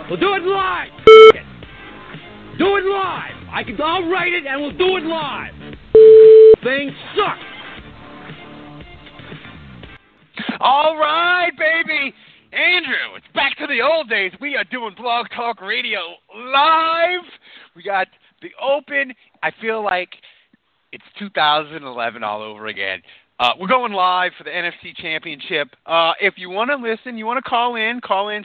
We'll do it live. Do it live. I'll write it and we'll do it live. Thing sucks. All right, baby. Andrew, it's back to the old days. We are doing Blog Talk Radio live. We got the Open. I feel like it's 2011 all over again. We're going live for the NFC Championship. If you want to listen, you want to call in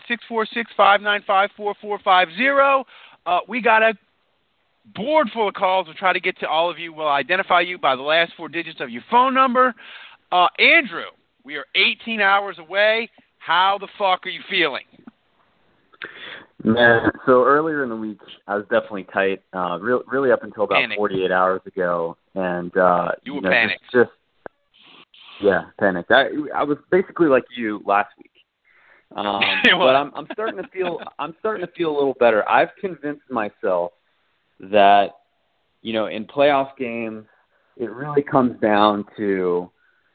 646-595-4450. We got a board full of calls. We'll try to get to all of you. We'll identify you by the last four digits of your phone number. Andrew, we are 18 hours away. How the fuck are you feeling? Man, so earlier in the week, I was definitely tight, really up until about 48 hours ago. And you were panicked. Panicked. I was basically like you last week. But I'm starting to feel a little better. I've convinced myself that, in playoff games, it really comes down to,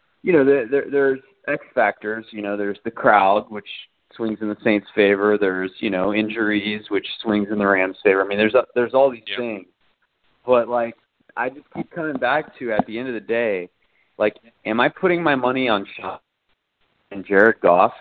there's X factors. There's the crowd, which swings in the Saints' favor. There's, injuries, which swings in the Rams' favor. I mean, there's all these things. But, I just keep coming back to, at the end of the day, am I putting my money on Sean and Jared Goff,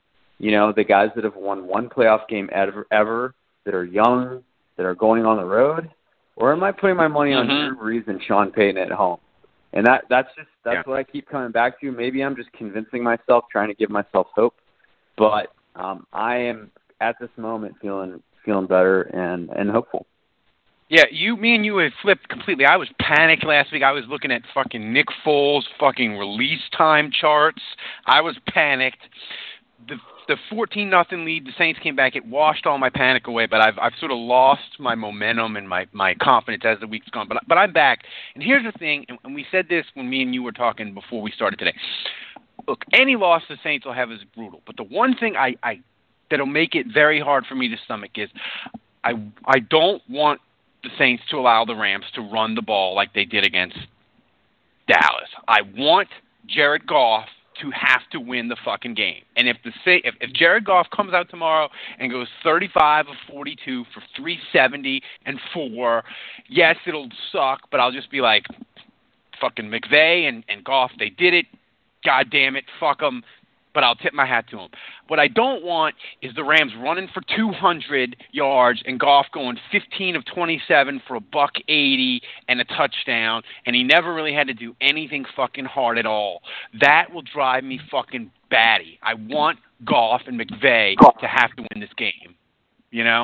the guys that have won one playoff game ever, that are young, that are going on the road? Or am I putting my money on Drew Brees and Sean Payton at home? And that's what I keep coming back to. Maybe I'm just convincing myself, trying to give myself hope. But I am, at this moment, feeling better and hopeful. Yeah, me and you have flipped completely. I was panicked last week. I was looking at fucking Nick Foles' fucking release time charts. I was panicked. The 14-0 lead, the Saints came back. It washed all my panic away, but I've sort of lost my momentum and my confidence as the week's gone. But I'm back. And here's the thing, and we said this when me and you were talking before we started today. Look, any loss the Saints will have is brutal. But the one thing that'll make it very hard for me to stomach is I don't want the Saints to allow the Rams to run the ball like they did against Dallas. I want Jared Goff to have to win the fucking game. And if Jared Goff comes out tomorrow and goes 35 of 42 for 370 and 4, yes, it'll suck, but I'll just be like, fucking McVay and Goff, they did it. God damn it, fuck them. But I'll tip my hat to them. What I don't want is the Rams running for 200 yards and Goff going 15 of 27 for $180 and a touchdown, and he never really had to do anything fucking hard at all. That will drive me fucking batty. I want Goff and McVay to have to win this game, Yeah,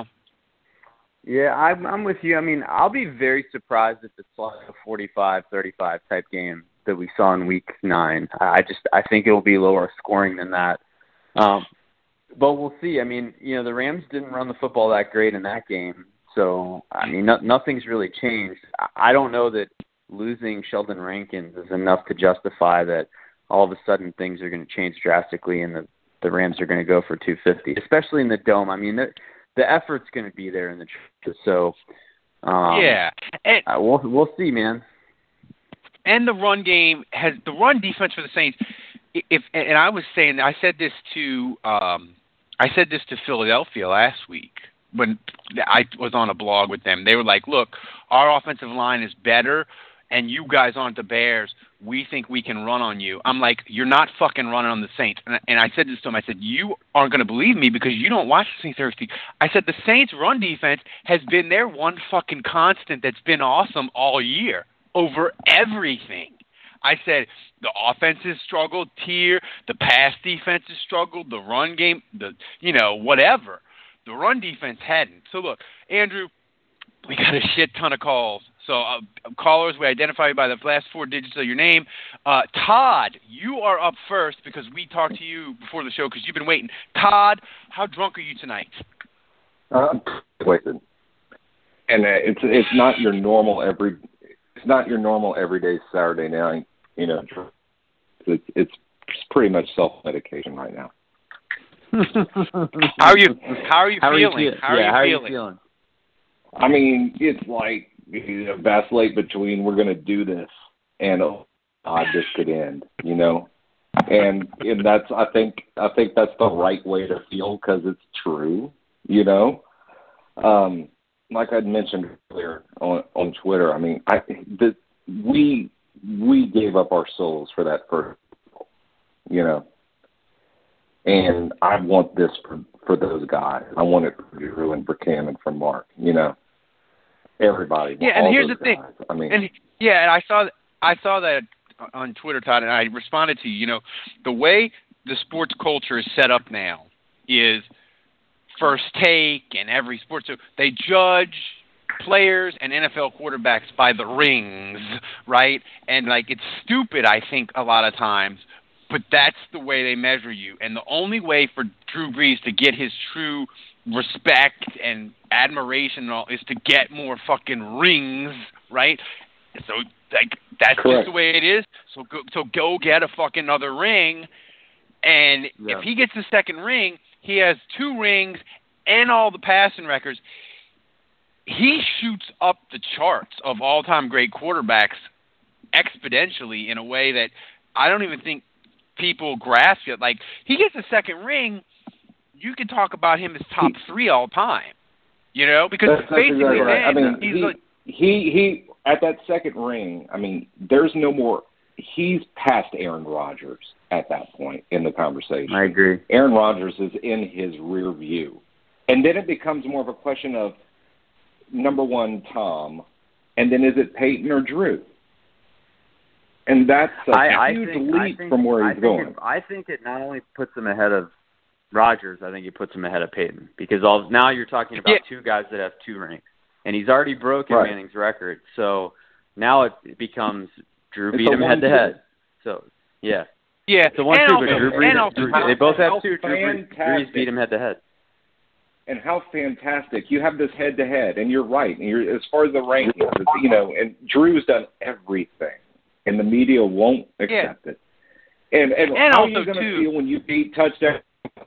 I'm with you. I mean, I'll be very surprised if it's like a 45-35 type game that we saw in Week 9. I think it'll be lower scoring than that. But we'll see. I mean, the Rams didn't run the football that great in that game. So, I mean, nothing's really changed. I don't know that losing Sheldon Rankins is enough to justify that all of a sudden things are going to change drastically and the Rams are going to go for 250, especially in the Dome. I mean, the effort's going to be there in the trenches. So, we'll see, man. And the run game the run defense for the Saints. And I was saying, I said this to Philadelphia last week when I was on a blog with them. They were like, "Look, our offensive line is better, and you guys aren't the Bears. We think we can run on you." I'm like, "You're not fucking running on the Saints." And I said this to them. I said, "You aren't going to believe me because you don't watch the Saints every week." I said, "The Saints' run defense has been their one fucking constant that's been awesome all year. Over everything." I said the offense has struggled here, the pass defense has struggled, the run game, whatever. The run defense hadn't. So look, Andrew, we got a shit ton of calls. So callers, we identify you by the last four digits of your name. Todd, you are up first because we talked to you before the show because you've been waiting. Todd, how drunk are you tonight? Wasted. And it's not your normal everyday Saturday night, It's pretty much self-medication right now. How are you feeling? How are you feeling? I mean, it's like vacillate between we're going to do this and this could end, And that's I think that's the right way to feel because it's true, like I'd mentioned earlier on Twitter, I mean, we gave up our souls for that first, you know. And I want this for those guys. I want it for Drew and for Cam and for Mark, you know. Everybody. Yeah, and here's the thing. I mean, and I saw that on Twitter, Todd, and I responded to you. You know, the way the sports culture is set up now is First Take and every sports. So they judge players and NFL quarterbacks by the rings, right? And like it's stupid, I think, a lot of times. But that's the way they measure you. And the only way for Drew Brees to get his true respect and admiration and all is to get more fucking rings, right? So, like, that's Correct. just the way it is. So go get a fucking other ring. And if he gets the second ring, he has 2 rings and all the passing records. He shoots up the charts of all-time great quarterbacks exponentially in a way that I don't even think people grasp it. Like, he gets a second ring, you can talk about him as top 3 all time, you know, because that's basically, exactly right. I mean, he at that second ring, I mean, there's no more. He's past Aaron Rodgers at that point in the conversation. I agree. Aaron Rodgers is in his rear view, and then it becomes more of a question of number 1, Tom, and then is it Peyton or Drew? And that's a huge leap from where he's going. I think it not only puts him ahead of Rodgers, I think it puts him ahead of Peyton. Because now you're talking about 2 guys that have 2 rings. And he's already broken Manning's record. So now it becomes Drew beat him head-to-head. So, yeah. Yeah. So one, two, but Drew Brees, they both have 2. Drew Brees beat him head-to-head. And how fantastic. You have this head-to-head, and you're right. And as far as the rankings, you know, and Drew's done everything. And the media won't accept it. And how are you going to feel when you beat touchdown?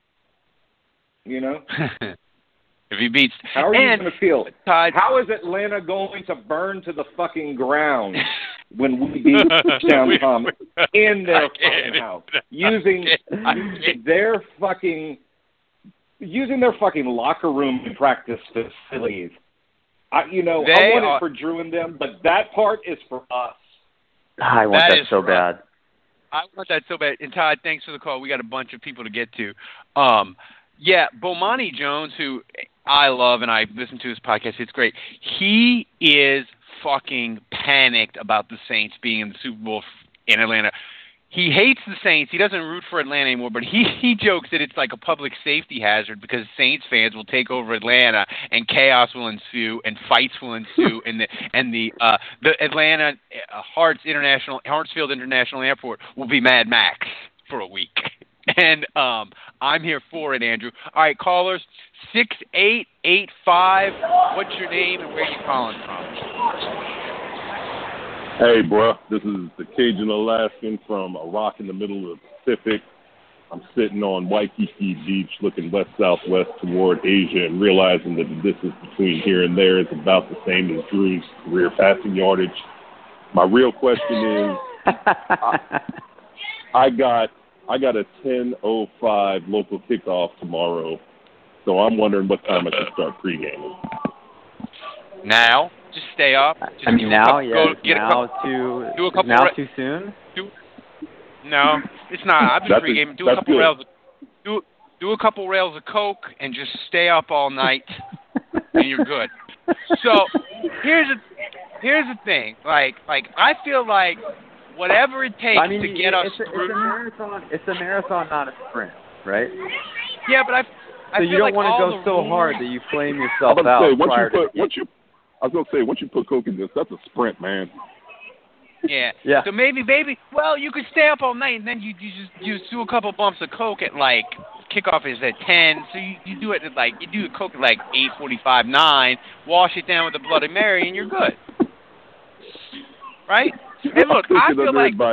You know? If he beats... How are you going to feel? Todd, how is Atlanta going to burn to the fucking ground when we beat touchdown Tom in their fucking house? Using their fucking locker room and practice facilities. I want it for Drew and them, but that part is for us. I want that so bad. I want that so bad. And Todd, thanks for the call. We got a bunch of people to get to. Bomani Jones, who I love and I listen to his podcast, it's great. He is fucking panicked about the Saints being in the Super Bowl in Atlanta. He hates the Saints. He doesn't root for Atlanta anymore, but he jokes that it's like a public safety hazard because Saints fans will take over Atlanta and chaos will ensue and fights will ensue and the Atlanta Hartsfield International Airport will be Mad Max for a week. And I'm here for it, Andrew. All right, callers, 6885. What's your name and where are you calling from? Hey, bro, this is the Cajun Alaskan from a rock in the middle of the Pacific. I'm sitting on Waikiki Beach looking west-southwest toward Asia and realizing that the distance between here and there is about the same as Drew's career passing yardage. My real question is, I got a 10:05 local kickoff tomorrow, so I'm wondering what time I should start pre-gaming. Now? Just stay up. Just now too soon? No, it's not. I've been pre-gaming. Do a couple rails. Do a couple rails of Coke and just stay up all night, and you're good. So here's the thing. Like I feel like whatever it takes to get us through. It's a marathon, not a sprint, right? Yeah, but I you don't want to go so hard that you flame yourself out. I was going to say, once you put Coke in this, that's a sprint, man. Yeah. So maybe, you could stay up all night, and then you just do a couple bumps of Coke at, like, kickoff is at 10, so you do it at, like, you do the Coke at, like, 8:45, 9, wash it down with a Bloody Mary, and you're good. Right? And look, I feel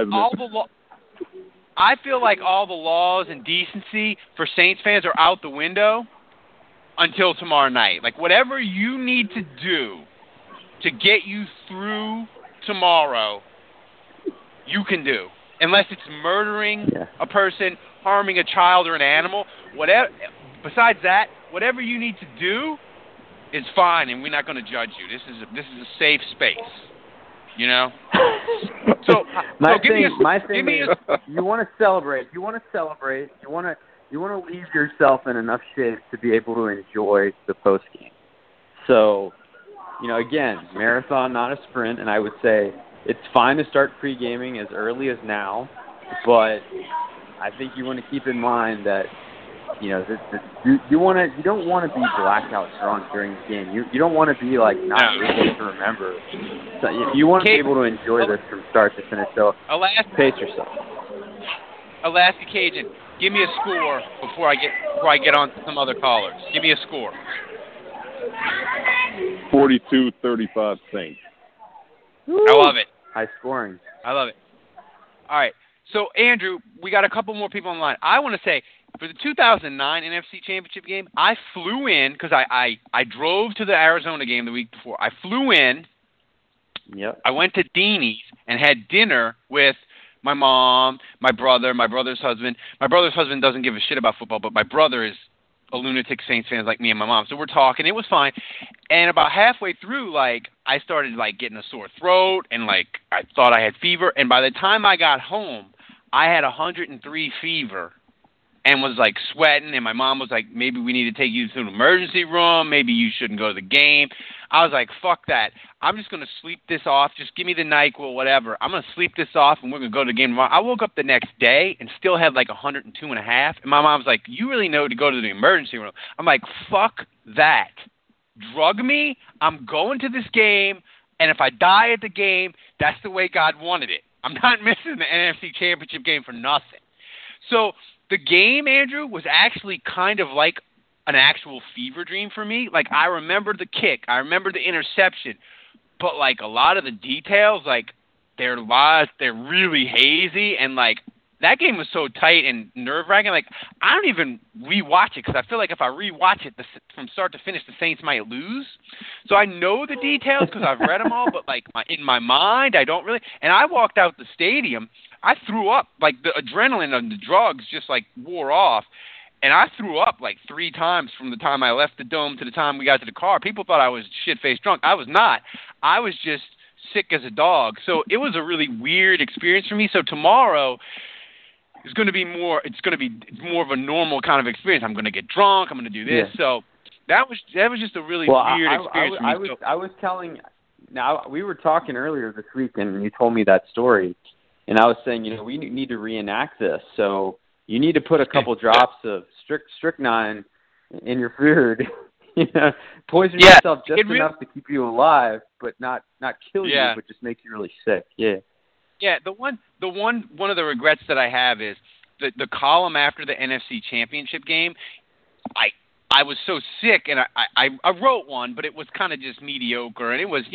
like all the laws and decency for Saints fans are out the window until tomorrow night. Like, whatever you need to do to get you through tomorrow, you can do. Unless it's murdering a person, harming a child or an animal. Besides that, whatever you need to do, it's fine, and we're not going to judge you. This is a safe space, you know. So my thing is, you want to celebrate. You want to leave yourself in enough shape to be able to enjoy the post game. So, again, marathon, not a sprint, and I would say it's fine to start pre-gaming as early as now, but I think you want to keep in mind that you don't want to be blackout drunk during the game. You don't want to be not able to remember. So you want to be able to enjoy this from start to finish. So pace yourself. Alaska Cajun, give me a score before I get on to some other callers. Give me a score. 42-35 Saints. I love it. High scoring. I love it. All right. So, Andrew, we got a couple more people on the line. I want to say, for the 2009 NFC Championship game, I flew in because I drove to the Arizona game the week before. I flew in. Yep. I went to Deanie's and had dinner with my mom, my brother, my brother's husband. My brother's husband doesn't give a shit about football, but my brother is a lunatic Saints fan like me and my mom. So we're talking. It was fine. And about halfway through, I started, getting a sore throat and, I thought I had fever. And by the time I got home, I had 103 fever and was, sweating. And my mom was like, maybe we need to take you to an emergency room. Maybe you shouldn't go to the game. I was like, fuck that. I'm just going to sleep this off. Just give me the NyQuil, whatever. I'm going to sleep this off, and we're going to go to the game tomorrow. I woke up the next day and still had 102.5. And my mom's like, you really know to go to the emergency room. I'm like, fuck that. Drug me. I'm going to this game, and if I die at the game, that's the way God wanted it. I'm not missing the NFC Championship game for nothing. So the game, Andrew, was actually kind of like an actual fever dream for me. I remember the kick. I remember the interception. But, a lot of the details, they're really hazy. And, that game was so tight and nerve-wracking. I don't even rewatch it because I feel like if I rewatch it from start to finish, the Saints might lose. So I know the details because I've read them all, but, in my mind, I don't really. And I walked out the stadium. I threw up. The adrenaline and the drugs just, wore off. And I threw up 3 times from the time I left the dome to the time we got to the car. People thought I was shit-faced drunk. I was not. I was just sick as a dog. So it was a really weird experience for me. So tomorrow is going to be more. It's going to be more of a normal kind of experience. I'm going to get drunk. I'm going to do this. Yeah. So that was just a really weird experience for me. I was telling. Now we were talking earlier this week, and you told me that story, and I was saying, we need to reenact this. So you need to put a couple drops of strychnine in your food. Poison yourself just enough to keep you alive, but not kill you, but just make you really sick. Yeah. Yeah. One of the regrets that I have is the column after the NFC Championship game. I was so sick, and I wrote one, but it was kind of just mediocre, and it was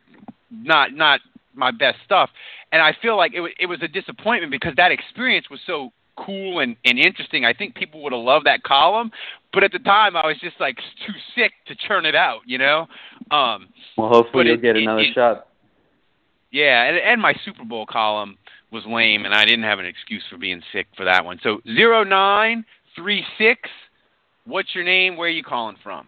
not my best stuff. And I feel like it was a disappointment because that experience was so cool and interesting. I think people would have loved that column, but at the time I was just too sick to churn it out, Well, hopefully you'll get another shot. Yeah, and my Super Bowl column was lame, and I didn't have an excuse for being sick for that one. So 0936, what's your name? Where are you calling from?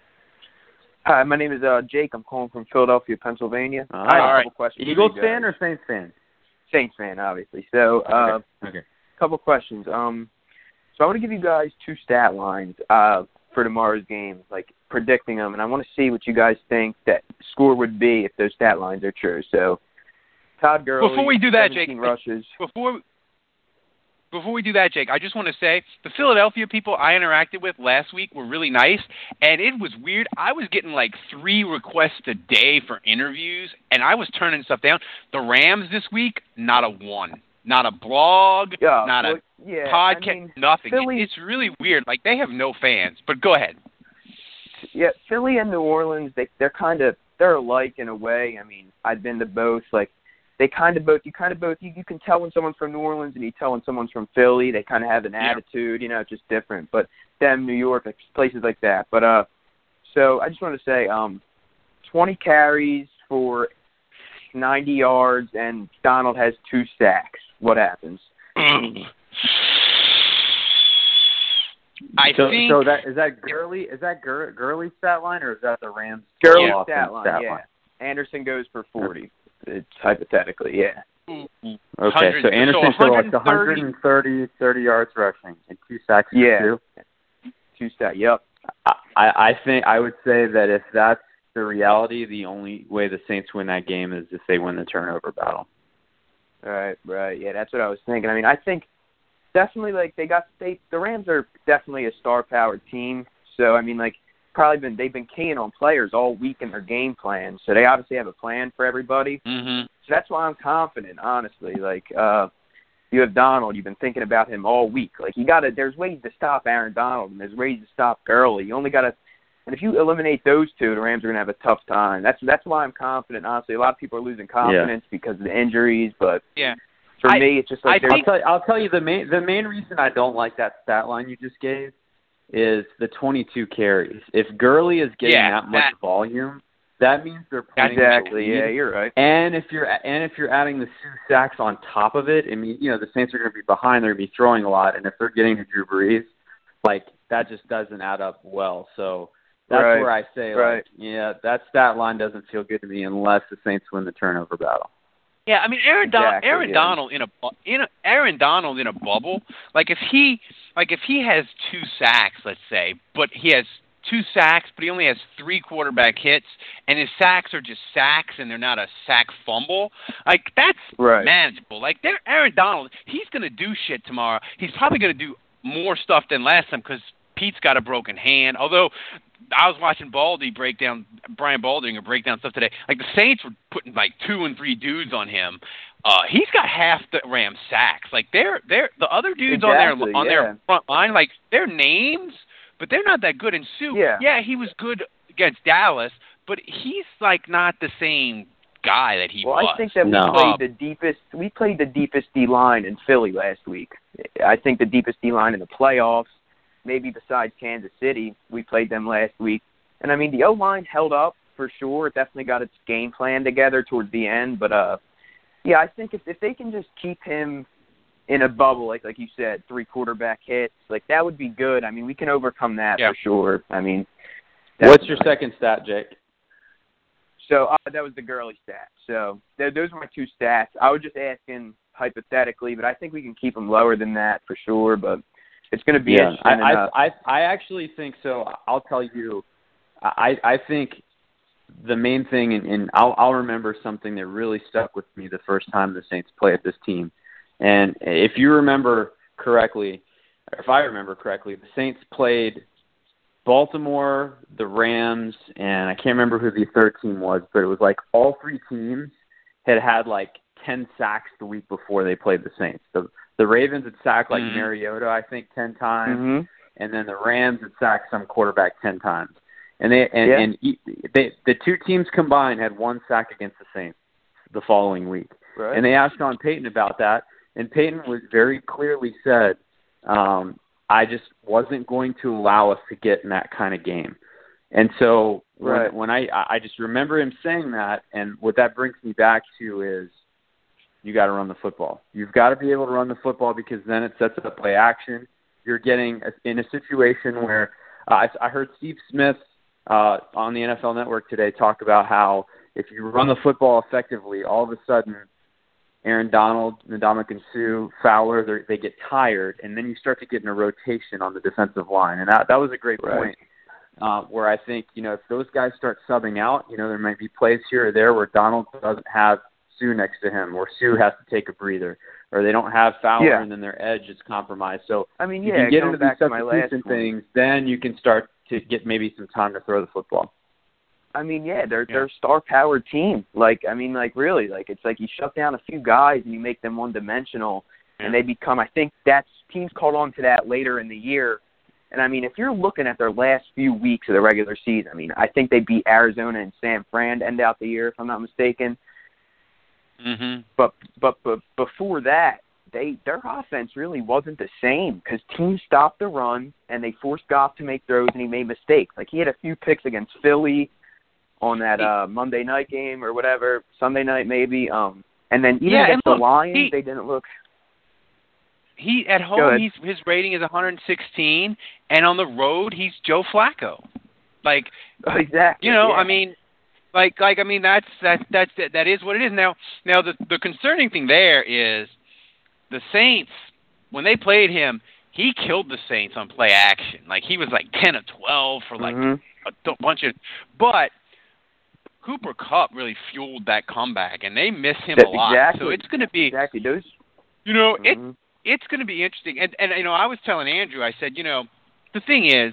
Hi, my name is Jake. I'm calling from Philadelphia, Pennsylvania. All I have right. a couple questions. Eagles fan or Saints fan? Saints fan, obviously. So, okay. Couple questions. So I want to give you guys 2 stat lines for tomorrow's game, predicting them, and I want to see what you guys think that score would be if those stat lines are true. So, Todd Gurley, before we do that, 17 Jake, rushes. Before we do that, Jake, I just want to say the Philadelphia people I interacted with last week were really nice, and it was weird. I was getting 3 requests a day for interviews, and I was turning stuff down. The Rams this week, not a one. Not a blog, not a podcast, nothing. It's really weird. They have no fans. But go ahead. Yeah, Philly and New Orleans, they're alike in a way. I mean, I've been to both. You can tell when someone's from New Orleans and you tell when someone's from Philly. They kind of have an attitude, just different. But them, New York, places like that. But so I just want to say, 20 carries for 90 yards, and Donald has 2 sacks. What happens? So that is that Gurley stat line, or is that the Rams? Gurley stat line, yeah. Anderson goes for 40. It's hypothetically, yeah. Okay, so Anderson for like 130 yards rushing and 2 sacks. Yeah. 2 sacks. Yep. I think I would say that if that's the reality, the only way the Saints win that game is if they win the turnover battle. Right. Yeah, that's what I was thinking. I mean, I think definitely like the Rams are definitely a star-powered team. So I mean, like they've been keying on players all week in their game plan. So they obviously have a plan for everybody. Mm-hmm. So that's why I'm confident, honestly. Like you have Donald, you've been thinking about him all week. Like there's ways to stop Aaron Donald and there's ways to stop Gurley. You only gotta. And if you eliminate those two, the Rams are going to have a tough time. That's why I'm confident, honestly. A lot of people are losing confidence because of the injuries, but for me, it's just like I'll tell you the main reason I don't like that stat line you just gave is the 22 carries. If Gurley is getting that much volume, that means they're playing exactly. Yeah, you're right. And if you're adding the 2 sacks on top of it, I mean, the Saints are going to be behind. They're going to be throwing a lot, and if they're getting to Drew Brees, like that just doesn't add up well. So. That's where I say, that stat line doesn't feel good to me unless the Saints win the turnover battle. Yeah, I mean Aaron Donald in a bubble, like if he has 2 sacks, let's say, but he has 2 sacks, but he only has 3 quarterback hits, and his sacks are just sacks, and they're not a sack fumble. Like that's manageable. Like Aaron Donald, he's gonna do shit tomorrow. He's probably gonna do more stuff than last time because Pete's got a broken hand. Although I was watching Brian Baldinger break down stuff today. Like the Saints were putting like 2 and 3 dudes on him. He's got half the Rams sacks. Like they're the other dudes on their front line. Like they're names, but they're not that good. And Sue, he was good against Dallas, but he's like not the same guy that he was. Well, I think that we played the deepest D line in Philly last week. I think the deepest D line in the playoffs. Maybe besides Kansas City, we played them last week. And, I mean, the O-line held up for sure. It definitely got its game plan together towards the end. But, I think if they can just keep him in a bubble, like you said, 3 quarterback hits, like that would be good. I mean, we can overcome that for sure. I mean. What's your second stat, Jake? So that was the Gurley stat. So those are my 2 stats. I was just asking hypothetically, but I think we can keep them lower than that for sure. But it's going to be interesting. I actually think so. I'll tell you, I think the main thing, and I'll remember something that really stuck with me the first time the Saints played this team. And if you remember correctly, if I remember correctly, the Saints played Baltimore, the Rams, and I can't remember who the third team was, but it was like all 3 teams had like 10 sacks the week before they played the Saints. The Ravens had sacked like Mariota, I think, 10 times, and then the Rams had sacked some quarterback 10 times. And the 2 teams combined had 1 sack against the Saints the following week. Right. And they asked Sean Payton about that, and Payton was very clearly said, I just wasn't going to allow us to get in that kind of game. And so when I just remember him saying that, and what that brings me back to is, you got to run the football. You've got to be able to run the football because then it sets up play action. You're getting in a situation where I heard Steve Smith on the NFL Network today talk about how if you run the football effectively, all of a sudden Aaron Donald, Ndamukong Suh, Fowler, they get tired, and then you start to get in a rotation on the defensive line. And that was a great point where I think, if those guys start subbing out, there might be plays here or there where Donald doesn't have Suh next to him, or Suh has to take a breather, or they don't have Fowler and then their edge is compromised. So I mean, you can get into these substitution things, then you can start to get maybe some time to throw the football. I mean, they're a star-powered team. Really, it's like you shut down a few guys and you make them one-dimensional, and they become. I think teams caught on to that later in the year. And I mean, if you're looking at their last few weeks of the regular season, I mean, I think they beat Arizona and San Fran to end out the year, if I'm not mistaken. Mm-hmm. But before that, their offense really wasn't the same because teams stopped the run and they forced Goff to make throws and he made mistakes. Like he had a few picks against Philly on that Monday night game or whatever, Sunday night maybe. And then even against the Lions, they didn't look. He at home his rating is 116, and on the road he's Joe Flacco. Like exactly. You know, yeah. I mean, I mean that is what it is. Now the concerning thing there is the Saints, when they played him, he killed the Saints on play action. Like he was like 10 of 12 for like a bunch of, but Cooper Kupp really fueled that comeback, and they miss him a lot. Exactly. So it's going to be exactly those. You know, it's going to be interesting. And you know, I was telling Andrew, I said, you know, the thing is,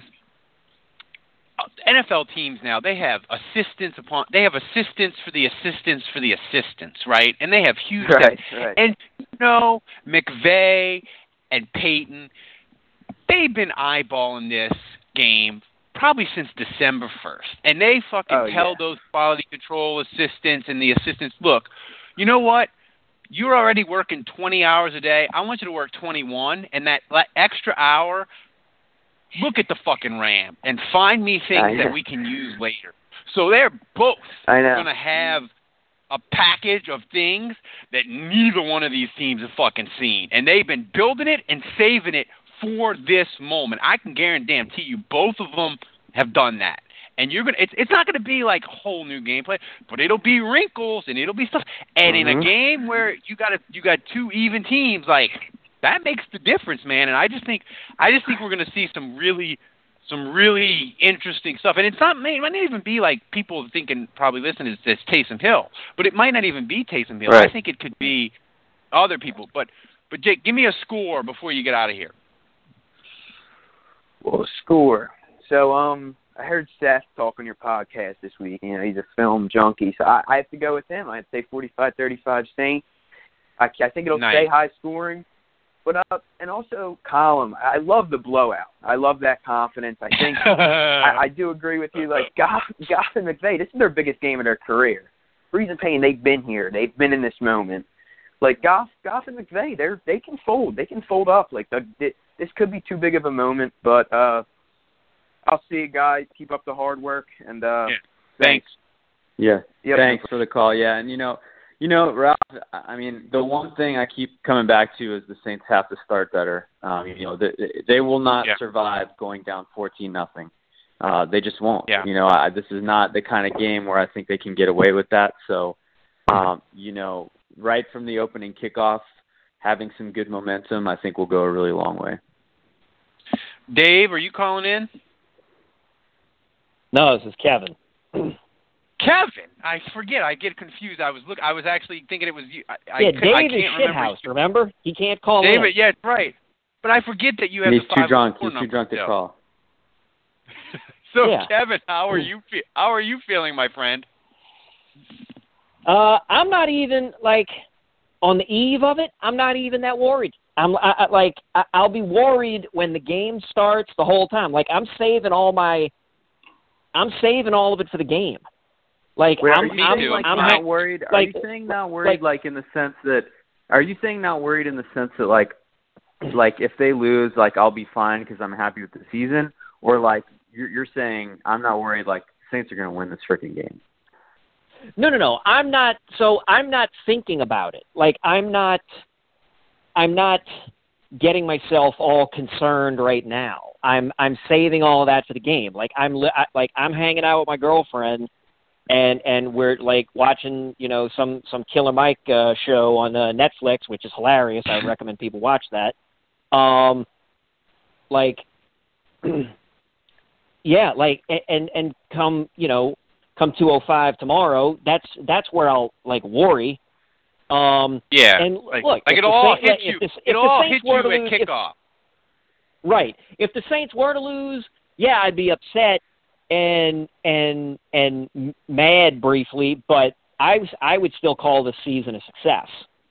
NFL teams now, they have assistants for the assistants, right? And they have huge right. And you know, McVay and Peyton, they've been eyeballing this game probably since December 1st. And they fucking tell those quality control assistants and the assistants, look, you know what? You're already working 20 hours a day. I want you to work 21, and that extra hour, look at the fucking RAM and find me things that we can use later. So they're both going to have a package of things that neither one of these teams have fucking seen. And they've been building it and saving it for this moment. I can guarantee you both of them have done that. And you're gonna it's not gonna be like a whole new gameplay, but it'll be wrinkles and it'll be stuff. And in a game where you got two even teams, like that makes the difference, man. And I just think we're gonna see some really interesting stuff. And it might not even be like people thinking probably listening to this Taysom Hill, but it might not even be Taysom Hill. Right. I think it could be other people. But Jake, give me a score before you get out of here. Well, score. So I heard Seth talk on your podcast this week. You know, he's a film junkie, so I have to go with him. I have to say 45-35 Saints. I think it'll stay high scoring. But and also Colin, I love the blowout. I love that confidence. I think I do agree with you. Like Goff and McVay, this is their biggest game of their career. Reason Payne, they've been here. They've been in this moment. Like Goff and McVay, they can fold. They can fold up. Like this could be too big of a moment, but I'll see you guys. Keep up the hard work, and thanks. Yeah, yep. Thanks for the call. Yeah, and you know, Ralph. I mean, the one thing I keep coming back to is the Saints have to start better. You know, they will not survive going down 14-0. They just won't. Yeah. You know, this is not the kind of game where I think they can get away with that. So, you know, right from the opening kickoff, having some good momentum, I think will go a really long way. Dave, are you calling in? No, this is Kevin. Kevin, I forget. I get confused. I was actually thinking it was you. Dave is shithouse. Remember, he can't call David, in. yeah, right. But I forget that you have he's the 504 too drunk. He's too drunk to call. So, Kevin, how are you feeling, my friend? I'm not even on the eve of it. I'm not even that worried. I'll be worried when the game starts the whole time. Like I'm saving all of it for the game. Like I'm not worried. Are you saying not worried in the sense that? Are you saying not worried in the sense that like if they lose, I'll be fine because I'm happy with the season, or you're saying I'm not worried. Saints are going to win this freaking game. No. I'm not. So I'm not thinking about it. I'm not getting myself all concerned right now. I'm saving all of that for the game. I'm hanging out with my girlfriend, and we're watching some Killer Mike show on Netflix, which is hilarious. I would recommend people watch that. And come 2:05 tomorrow. That's where I'll worry. And look, it all hit you. It all hit you at kickoff. Right. If the Saints were to lose, I'd be upset and mad briefly, but I would still call this season a success.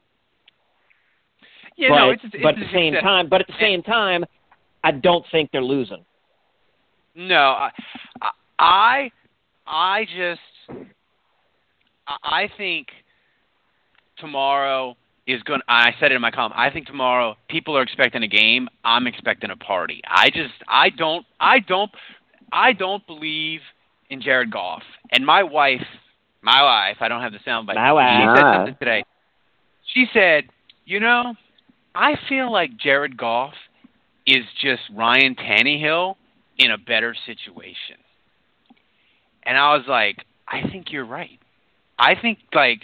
Yeah, but at the same time, I don't think they're losing. No, I think tomorrow is going. I said it in my column. I think tomorrow people are expecting a game. I'm expecting a party. I don't believe in Jared Goff. And my wife, I don't have the sound bite. My wife. She said something today. She said, I feel like Jared Goff is just Ryan Tannehill in a better situation. And I was like, I think you're right. I think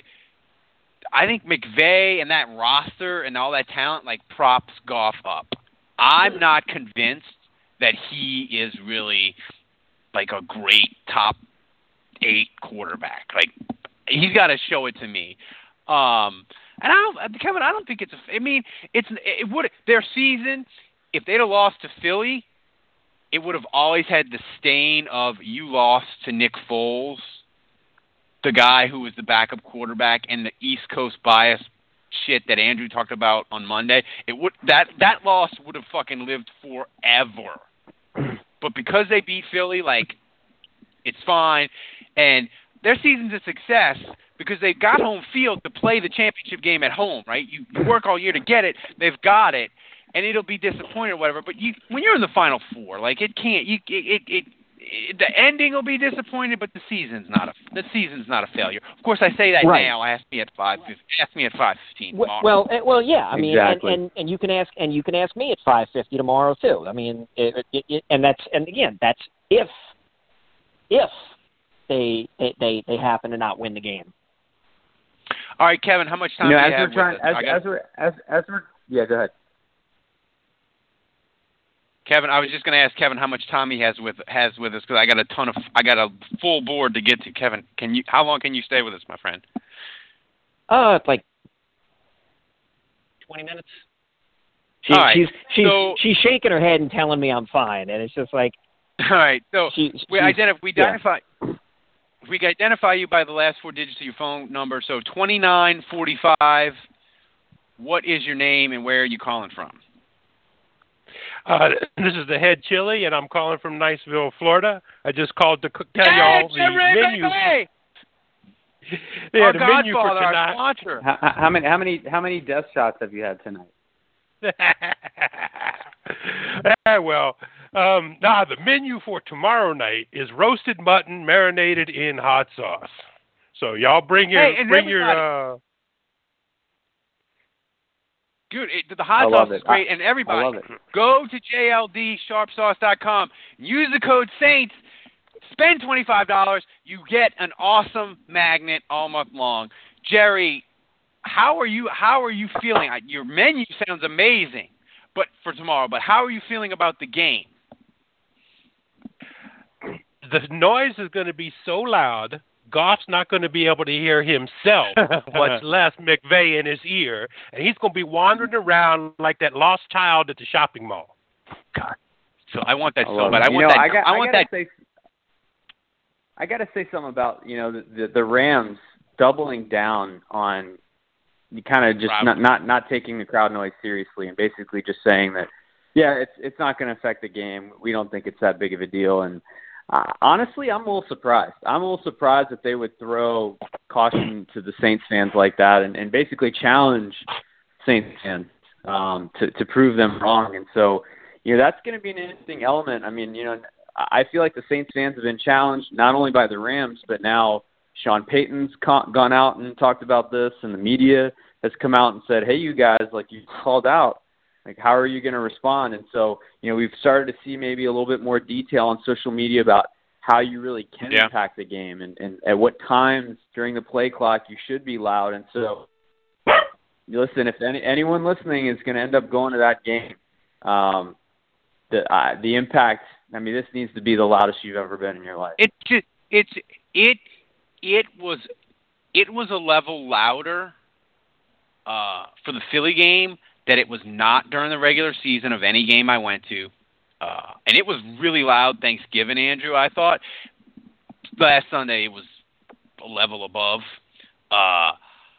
McVay and that roster and all that talent props Goff up. I'm not convinced that he is really a great top 8 quarterback. He's got to show it to me. And Kevin, I don't think it's it would their season, if they'd have lost to Philly, it would have always had the stain of you lost to Nick Foles, the guy who was the backup quarterback, and the East Coast bias shit that Andrew talked about on Monday. It would that loss would have fucking lived forever. But because they beat Philly, it's fine, and their season's a success because they got home field to play the championship game at home, right? You work all year to get it. They've got it, and it'll be disappointing or whatever. But when you're in the Final Four, it can't. The ending will be disappointing, but the season's not a failure. Of course, I say that right. Now. Ask me at 5:15. Ask me at 5:15 tomorrow. Well, yeah. I mean, exactly. and you can ask me at 5:50 tomorrow too. I mean, that's if they happen to not win the game. All right, Kevin, how much time do you have with us? Yeah, go ahead. Kevin, I was just going to ask Kevin how much time he has with us because I got a full board to get to. Kevin, how long can you stay with us, my friend? It's 20 minutes. She's shaking her head and telling me I'm fine, and it's just like. All right, so we identify you by the last 4 digits of your phone number. So 2945. What is your name and where are you calling from? This is the head chili, and I'm calling from Niceville, Florida. I just called to tell y'all the menu. Yeah, the menu for tonight. How many death shots have you had tonight? The menu for tomorrow night is roasted mutton marinated in hot sauce. So y'all bring your. Dude, the hot sauce is great, and everybody go to JLDSharpSauce.com. Use the code SAINTS. Spend $25. You get an awesome magnet all month long. Jerry, how are you feeling? Your menu sounds amazing, but for tomorrow. But how are you feeling about the game? The noise is going to be so loud. Goff's not going to be able to hear himself, much less McVay in his ear, and he's going to be wandering around like that lost child at the shopping mall. God, so I want that so bad. I got to say something about the Rams doubling down on kind of just not taking the crowd noise seriously and basically just saying that it's not going to affect the game. We don't think it's that big of a deal. And honestly, I'm a little surprised. I'm a little surprised that they would throw caution to the Saints fans like that and basically challenge Saints fans to prove them wrong. And so, that's going to be an interesting element. I mean, I feel like the Saints fans have been challenged not only by the Rams, but now Sean Payton's gone out and talked about this, and the media has come out and said, hey, you guys, you called out. How are you going to respond? And so, we've started to see maybe a little bit more detail on social media about how you really can impact the game and at what times during the play clock you should be loud. And so, listen, if anyone listening is going to end up going to that game, the impact, this needs to be the loudest you've ever been in your life. It was a level louder for the Philly game that it was not during the regular season of any game I went to. And it was really loud Thanksgiving, Andrew, I thought. Last Sunday, it was a level above. I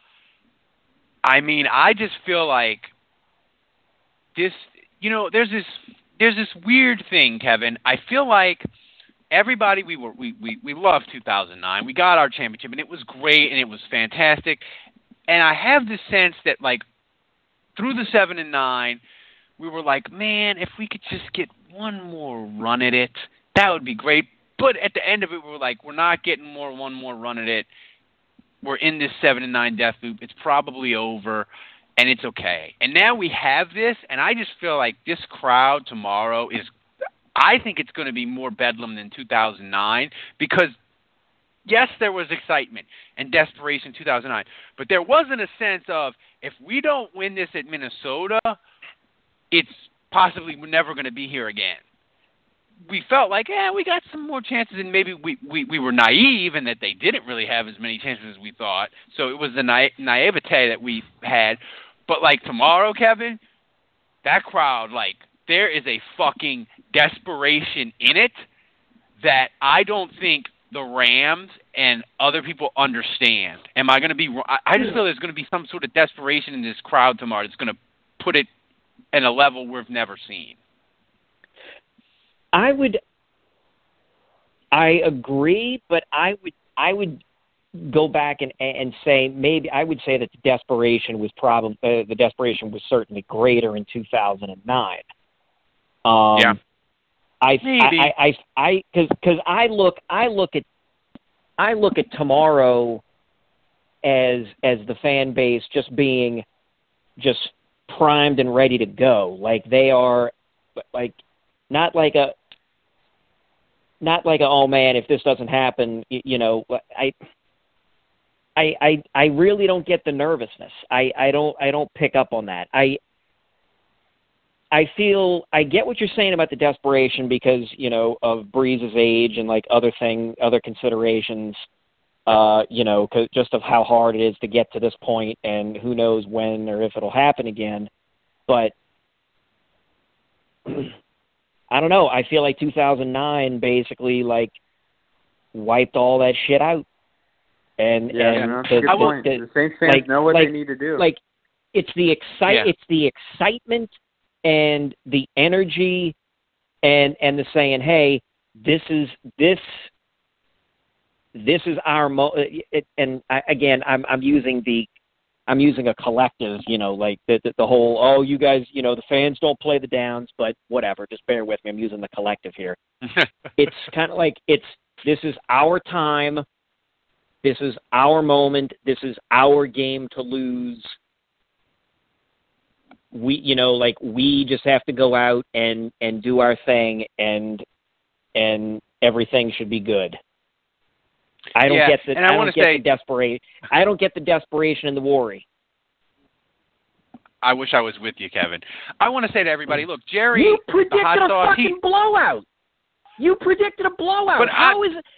just feel like this, there's this weird thing, Kevin. I feel like everybody, we loved 2009. We got our championship, and it was great, and it was fantastic. And I have this sense that, through the 7 and 9, we were like, man, if we could just get one more run at it, that would be great. But at the end of it, we were like, we're not getting one more run at it. We're in this 7 and 9 death loop. It's probably over. and it's okay. And now we have this, and I just feel like this crowd tomorrow is – I think it's going to be more bedlam than 2009 because, yes, there was excitement and desperation in 2009, but there wasn't a sense of if we don't win this at Minnesota, it's possibly we're never going to be here again. We felt like, we got some more chances, and maybe we were naive and that they didn't really have as many chances as we thought. So it was the naivete that we had. But, like, tomorrow, Kevin, that crowd, like, there is a fucking desperation in it that I don't think the Rams and other people understand. Am I going to be – I just feel there's going to be some sort of desperation in this crowd tomorrow that's going to put it in a level we've never seen. I agree, but I would go back and say maybe I would say that the desperation was certainly greater in 2009. Yeah. Because I look at tomorrow as the fan base just being just primed and ready to go. Like they are like not like a oh man, if this doesn't happen, I really don't get the nervousness. I don't pick up on that. I feel I get what you're saying about the desperation because, of Breeze's age and like other considerations, 'cause just of how hard it is to get to this point and who knows when or if it'll happen again. But I don't know. I feel like 2009 basically like wiped all that shit out. And the Saints fans know what they need to do. Like it's the excitement and the energy and the saying, hey, this is our I'm using a collective, like the whole, you guys, the fans don't play the downs, but whatever, just bear with me. I'm using the collective here. It's kind of like this is our time. This is our moment. This is our game to lose. We just have to go out and do our thing and everything should be good. I don't get the desperation and the worry. I wish I was with you, Kevin. I want to say to everybody, look, Jerry, you predicted a fucking blowout. You predicted a blowout. But I'm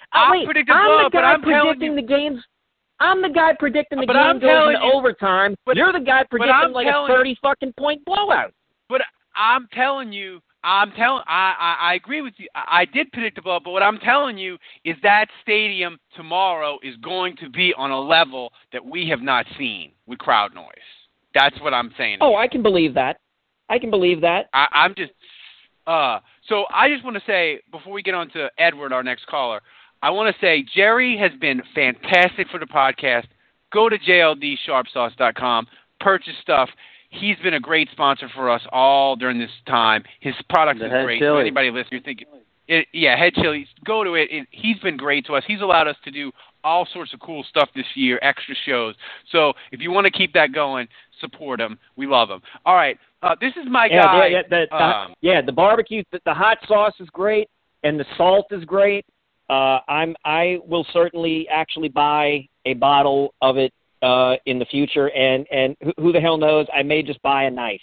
the guy predicting the game goes into overtime. You're the guy predicting like a 30 fucking point blowout. But I'm telling you. I agree with you. I did predict the blowout, but what I'm telling you is that stadium tomorrow is going to be on a level that we have not seen with crowd noise. That's what I'm saying. Oh, I can believe that. I'm just so I just want to say, before we get on to Edward, our next caller, I want to say Jerry has been fantastic for the podcast. Go to JLDSharpSauce.com, purchase stuff. He's been a great sponsor for us all during this time. His product is great. So anybody listening, thinking, Head Chili, go to it. He's been great to us. He's allowed us to do all sorts of cool stuff this year, extra shows. So if you want to keep that going, support him. We love him. All right, this is my guy. The barbecue, the hot sauce is great, and the salt is great. I will certainly actually buy a bottle of it in the future, and who the hell knows? I may just buy a knife.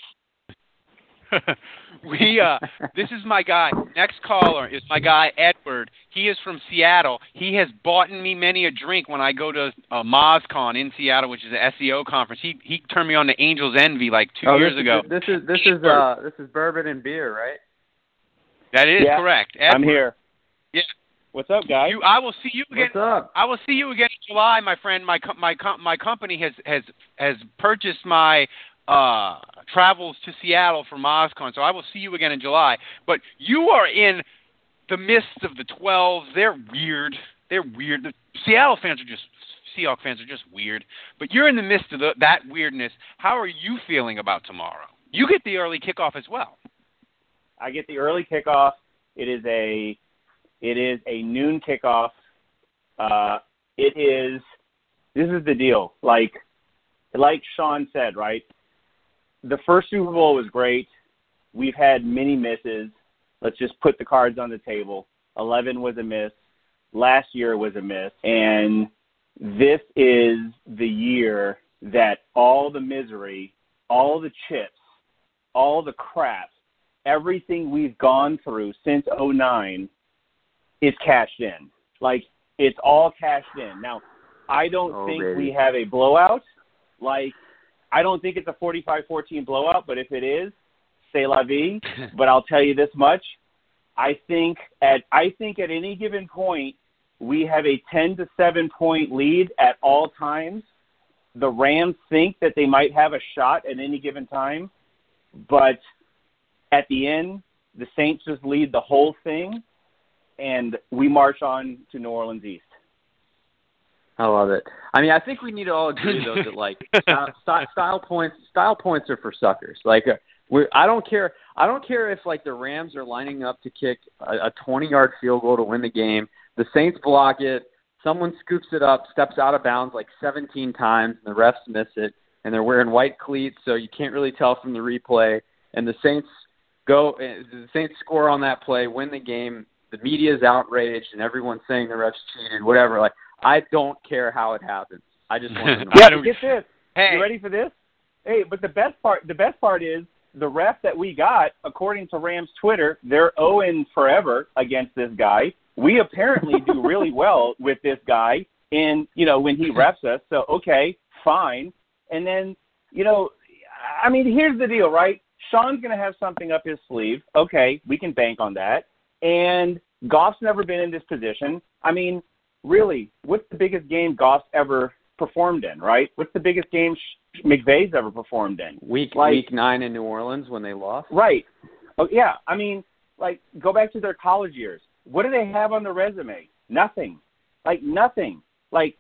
This is my guy. Next caller is my guy Edward. He is from Seattle. He has bought me many a drink when I go to MozCon in Seattle, which is an SEO conference. He turned me on to Angel's Envy like 2 years ago. This is bourbon and beer, right? That is correct. Edward. I'm here. Yeah. What's up, guys? I will see you again. What's up? I will see you again in July, my friend. My company has purchased my travels to Seattle for MozCon, so I will see you again in July. But you are in the midst of the 12. They're weird. The Seahawks fans are just weird. But you're in the midst of that weirdness. How are you feeling about tomorrow? You get the early kickoff as well. I get the early kickoff. It is a noon kickoff. This is the deal. Like Sean said, right? the first Super Bowl was great. We've had many misses. Let's just put the cards on the table. 11 was a miss. Last year was a miss. And this is the year that all the misery, all the chips, all the crap, everything we've gone through since 2009 is cashed in. Like, it's all cashed in. Now, I don't think we have a blowout. Like, I don't think it's a 45-14 blowout, but if it is, c'est la vie. But I'll tell you this much. I think at any given point, we have a 10 to 7 point lead at all times. The Rams think that they might have a shot at any given time, but at the end, the Saints just lead the whole thing, and we march on to New Orleans East. I love it. I mean, I think we need to all agree though that like style points are for suckers. Like I don't care if like the Rams are lining up to kick a 20-yard field goal to win the game. The Saints block it. Someone scoops it up, steps out of bounds like 17 times, and the refs miss it. And they're wearing white cleats, so you can't really tell from the replay. And the Saints score on that play, win the game. The media is outraged, and everyone's saying the refs cheated, whatever. Like, I don't care how it happens. I just want to know. Yeah, get this. Hey. You ready for this? Hey, but the best part is the ref that we got, according to Rams Twitter, they're 0-0 forever against this guy. We apparently do really well with this guy when he refs us. So, okay, fine. And then, I mean, here's the deal, right? Sean's going to have something up his sleeve. Okay, we can bank on that. And Goff's never been in this position. I mean, really, what's the biggest game Goff's ever performed in, right? What's the biggest game McVay's ever performed in? Week 9 in New Orleans when they lost? Right. Oh, yeah. I mean, like, go back to their college years. What do they have on their resume? Nothing. Like, nothing. Like,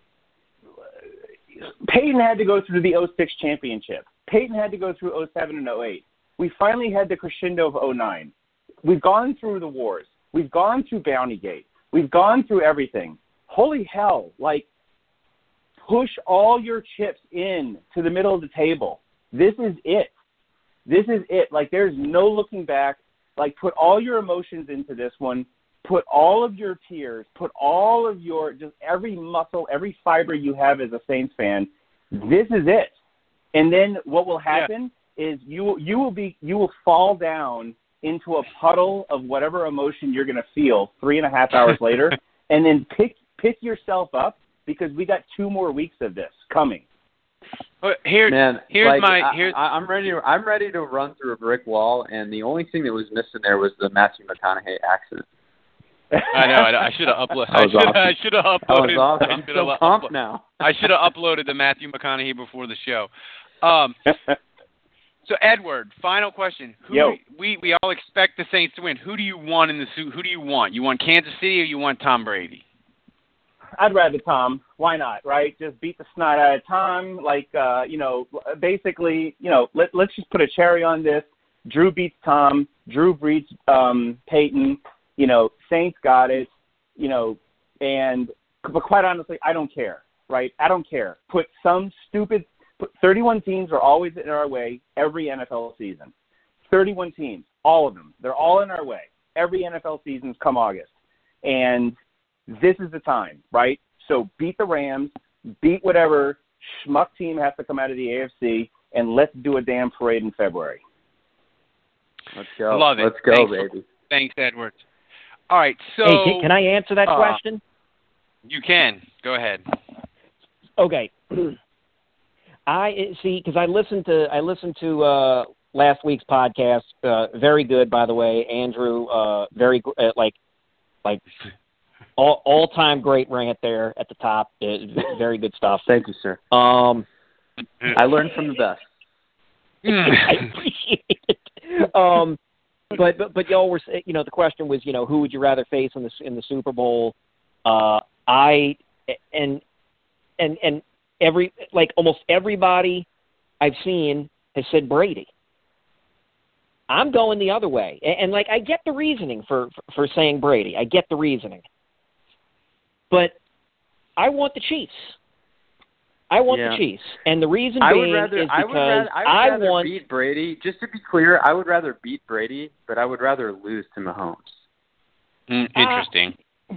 Peyton had to go through the 06 championship. Peyton had to go through 07 and 08. We finally had the crescendo of 09. We've gone through the wars. We've gone through Bountygate. We've gone through everything. Holy hell, like, push all your chips in to the middle of the table. This is it. This is it. Like, there's no looking back. Like, put all your emotions into this one. Put all of your tears, put all of your, just every muscle, every fiber you have as a Saints fan. This is it. And then what will happen is you will fall down into a puddle of whatever emotion you're going to feel 3.5 hours later, and then pick yourself up, because we got 2 more weeks of this coming. I'm ready to run through a brick wall, and the only thing that was missing there was the Matthew McConaughey accident. I know. I should have uploaded. I should have uploaded. Awesome. I'm so pumped now. I should have uploaded the Matthew McConaughey before the show. So Edward, final question. We all expect the Saints to win. Who do you want in the suit? Who do you want? You want Kansas City or you want Tom Brady? I'd rather Tom. Why not? Right? Just beat the snot out of Tom. Like, basically, let's just put a cherry on this. Drew beats Tom. Drew beats Peyton. Saints got it, but quite honestly, I don't care, right? I don't care. Put 31 teams are always in our way every NFL season. 31 teams, all of them. They're all in our way. Every NFL season come August. And this is the time, right? So beat the Rams, beat whatever schmuck team has to come out of the AFC, and let's do a damn parade in February. Let's go. Love it. Let's go, baby. Thanks, Edward. All right, so... Hey, can I answer that question? You can. Go ahead. Okay. Because I listened to last week's podcast. Very good, by the way. Andrew, very all-time great rant there at the top. Very good stuff. Thank you, sir. I learned from the best. I appreciate it. But y'all were, the question was, who would you rather face in the Super Bowl? Almost everybody I've seen has said Brady. I'm going the other way, and I get the reasoning for saying Brady. I get the reasoning, but I want the Chiefs. I want the Chiefs, and the reason being is because I would rather beat Brady. Just to be clear, I would rather beat Brady, but I would rather lose to Mahomes. Interesting.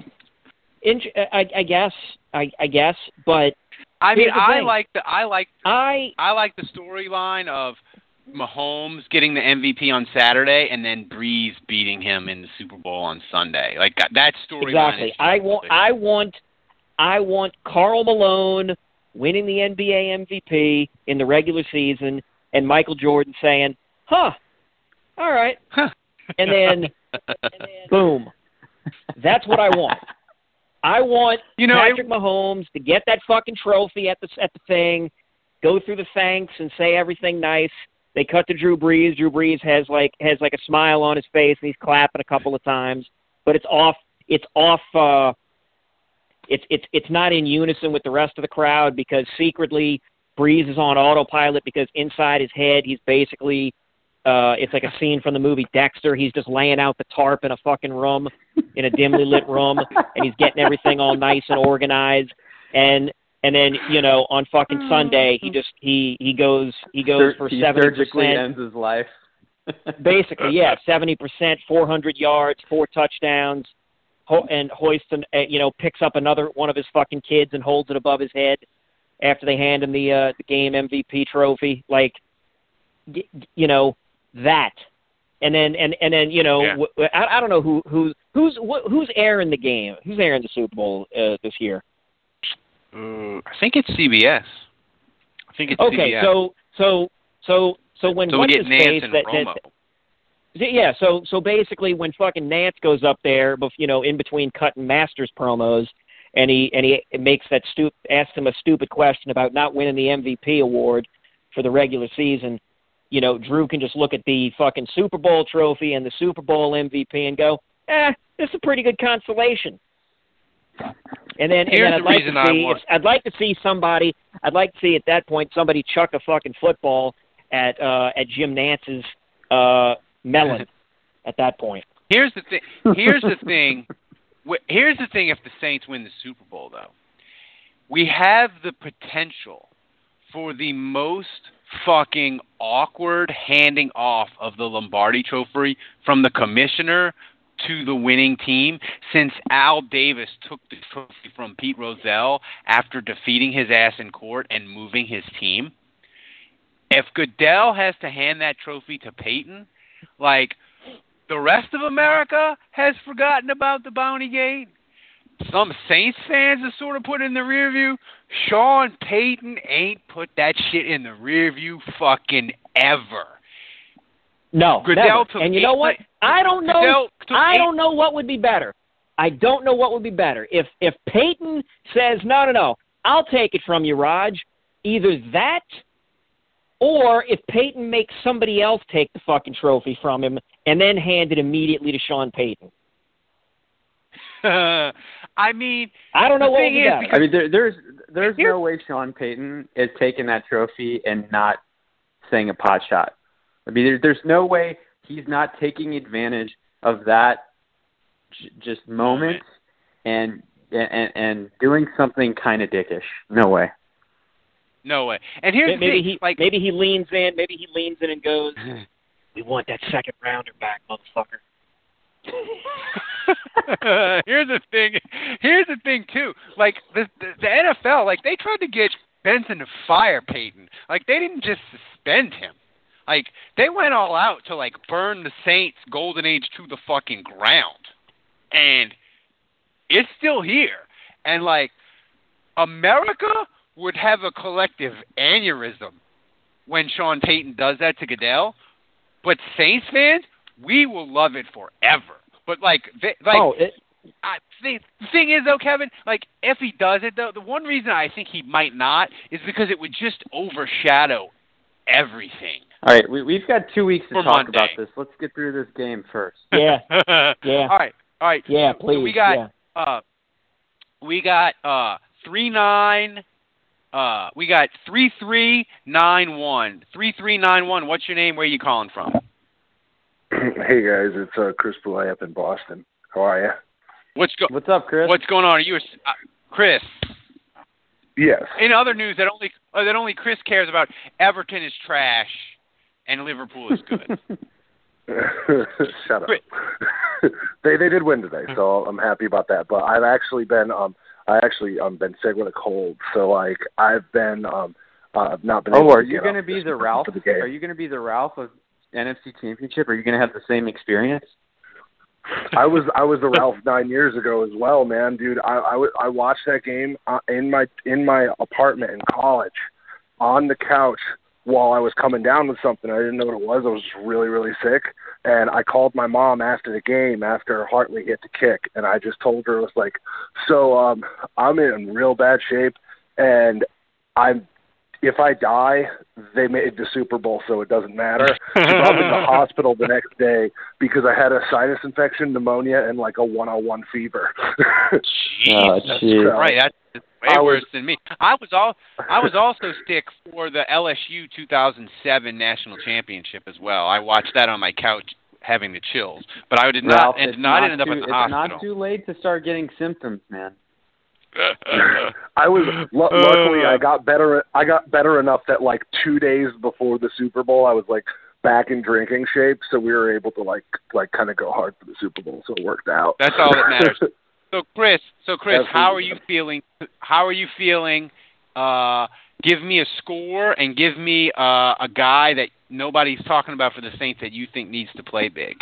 I guess, but I mean, I like the storyline of Mahomes getting the MVP on Saturday and then Breeze beating him in the Super Bowl on Sunday. Like that storyline. Exactly. I want Karl Malone winning the NBA MVP in the regular season, and Michael Jordan saying, "Huh, all right," and then boom. That's what I want. I want Patrick Mahomes to get that fucking trophy at the thing, go through the thanks and say everything nice. They cut to Drew Brees. Drew Brees has like a smile on his face and he's clapping a couple of times, but it's off. It's not in unison with the rest of the crowd because secretly Brees is on autopilot because inside his head he's basically it's like a scene from the movie Dexter. He's just laying out the tarp in a fucking room, in a dimly lit room, and he's getting everything all nice and organized. And then on fucking Sunday he goes for 70%. He surgically ends his life. Basically, yeah, 70%, 400 yards, 4 touchdowns, and picks up another one of his fucking kids and holds it above his head after they hand him the game MVP trophy. Like, that, and then I don't know who's airing the game. Who's airing the Super Bowl this year? I think it's CBS. Okay, CBS. so when we get Nance and Romo. Yeah, so basically when fucking Nance goes up there, in between cutting Masters promos, and he makes asks him a stupid question about not winning the MVP award for the regular season. Drew can just look at the fucking Super Bowl trophy and the Super Bowl MVP and go, this is a pretty good consolation. And then I'd like to see at that point somebody chuck a fucking football at Jim Nance's melon at that point. Here's the thing. Here's the thing if the Saints win the Super Bowl, though. We have the potential for the most fucking awkward handing off of the Lombardi Trophy from the commissioner to the winning team since Al Davis took the trophy from Pete Rozelle after defeating his ass in court and moving his team. If Goodell has to hand that trophy to Peyton, like the rest of America has forgotten about the Bounty Gate, some Saints fans have sort of put in the rear view. Sean Payton ain't put that shit in the rear view fucking ever. No, Goodell never. And you know what? I don't know what would be better. I don't know what would be better. If Payton says, no, I'll take it from you, Raj, either that or if Payton makes somebody else take the fucking trophy from him and then hand it immediately to Sean Payton. I mean, I don't know what would be better. I mean, there's no way Sean Payton is taking that trophy and not saying a pot shot. I mean, there's no way he's not taking advantage of that just moment and doing something kind of dickish. No way. No way. And here's maybe the thing, maybe he leans in. Maybe he leans in and goes, "We want that second rounder back, motherfucker." Here's the thing too. Like the NFL, like they tried to get Benson to fire Peyton. Like they didn't just suspend him. Like they went all out to like burn the Saints' golden age to the fucking ground, and it's still here. And like America would have a collective aneurysm when Sean Payton does that to Goodell, but Saints fans, we will love it forever. But the thing is, though, Kevin, like if he does it, though, the one reason I think he might not is because it would just overshadow everything. All right, we've got 2 weeks to talk Monday. about this. Let's get through this game first. Yeah, yeah. All right. Yeah, please. So we got 3-9. We got 3-3-9-1. 3-3-9-1. What's your name? Where are you calling from? Hey guys, it's Chris Boulay up in Boston. How are you? What's up, Chris? What's going on? Are you Chris? Yes. In other news, that only Chris cares about, Everton is trash and Liverpool is good. Shut up. They did win today, so I'm happy about that. But I've actually been been sick with a cold, so like I've been not been. Oh, able are to you going to be the Ralph? Are you going to be the Ralph of NFC Championship? Are you going to have the same experience? I was the Ralph 9 years ago as well, man, dude. I watched that game in my apartment in college on the couch while I was coming down with something. I didn't know what it was. I was just really, really sick. And I called my mom after the game, after Hartley hit the kick, and I just told her, I was like, so I'm in real bad shape, and if I die, they made the Super Bowl, so it doesn't matter. So I'm in the hospital the next day because I had a sinus infection, pneumonia, and like a 101 fever. Jeez, right. That's way worse than me. I was also sick for the LSU 2007 national championship as well. I watched that on my couch having the chills, but I did not end up at the hospital. It's not too late to start getting symptoms, man. I was luckily I got better enough that like 2 days before the Super Bowl I was like back in drinking shape, so we were able to like kind of go hard for the Super Bowl, so it worked out. That's all that matters. So Chris, how are you feeling? Give me a score and give me a guy that nobody's talking about for the Saints that you think needs to play big.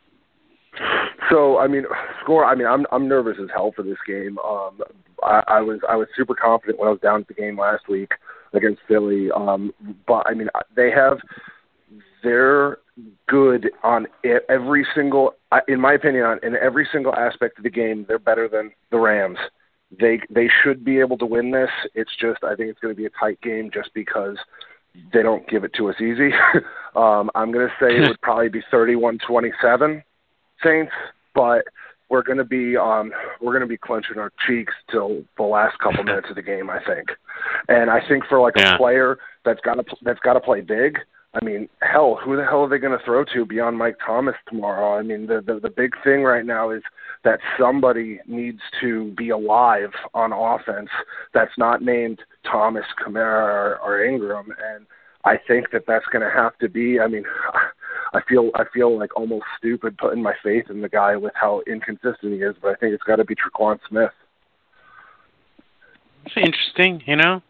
So I mean, score. I mean, I'm nervous as hell for this game. I was super confident when I was down at the game last week against Philly. But I mean, they're good on every single, in my opinion, in every single aspect of the game. They're better than the Rams. They should be able to win this. It's just I think it's going to be a tight game just because they don't give it to us easy. I'm going to say it would probably be 31-27 Saints, but we're going to be clenching our cheeks till the last couple minutes of the game, I think. And I think for like a player that's got to play big. I mean, hell, who the hell are they going to throw to beyond Mike Thomas tomorrow? I mean, the big thing right now is that somebody needs to be alive on offense that's not named Thomas, Kamara, or Ingram, and I think that's going to have to be. I mean, I feel like almost stupid putting my faith in the guy with how inconsistent he is, but I think it's got to be Tre'Quan Smith. It's interesting, you know.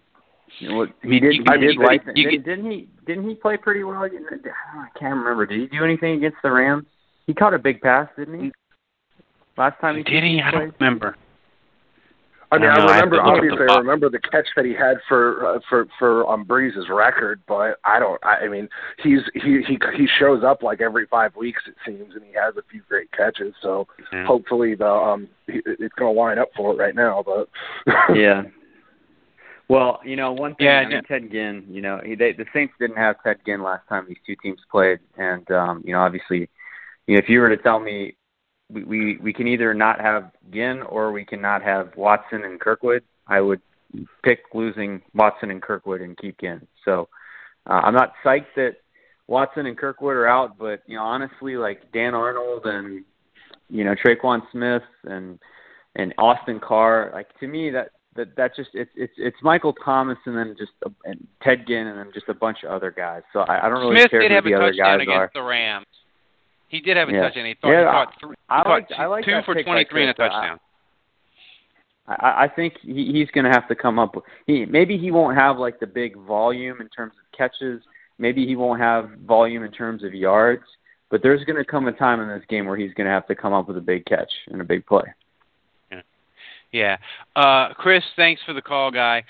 Didn't he play pretty well? I can't remember. Did he do anything against the Rams? He caught a big pass, didn't he? Last time he played? I don't remember. I mean, I remember the catch that he had for Breeze's record, but I mean, he shows up like every 5 weeks it seems, and he has a few great catches. So hopefully it's going to line up for it right now. But yeah. Well, you know, one thing. I mean, Ted Ginn. You know, the Saints didn't have Ted Ginn last time these two teams played, and you know, obviously, you know, if you were to tell me we can either not have Ginn or we cannot have Watson and Kirkwood, I would pick losing Watson and Kirkwood and keep Ginn. So I'm not psyched that Watson and Kirkwood are out, but you know, honestly, like Dan Arnold and you know Tre'Quan Smith and Austin Carr, like to me that's just it's Michael Thomas and then just and Ted Ginn and then just a bunch of other guys. So I don't really Smith care did who have the a other touchdown guys against are. the Rams. He did have a touchdown. He caught 2 for 23 and a touchdown. I think he's going to have to come up. Maybe he won't have like the big volume in terms of catches. Maybe he won't have volume in terms of yards. But there's going to come a time in this game where he's going to have to come up with a big catch and a big play. Yeah. Chris, thanks for the call, guy.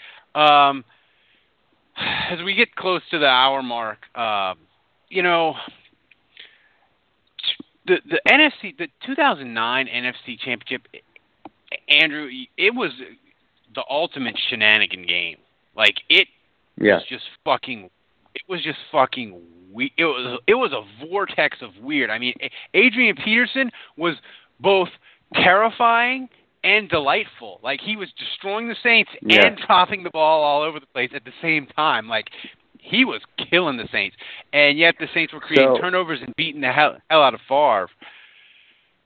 As we get close to the hour mark, you know, the NFC, the 2009 NFC Championship, Andrew, it was the ultimate shenanigan game. Like it was just fucking. It was just fucking. It was a vortex of weird. I mean, Adrian Peterson was both terrifying and delightful. Like he was destroying the Saints and dropping the ball all over the place at the same time. Like he was killing the Saints, and yet the Saints were creating turnovers and beating the hell out of Favre.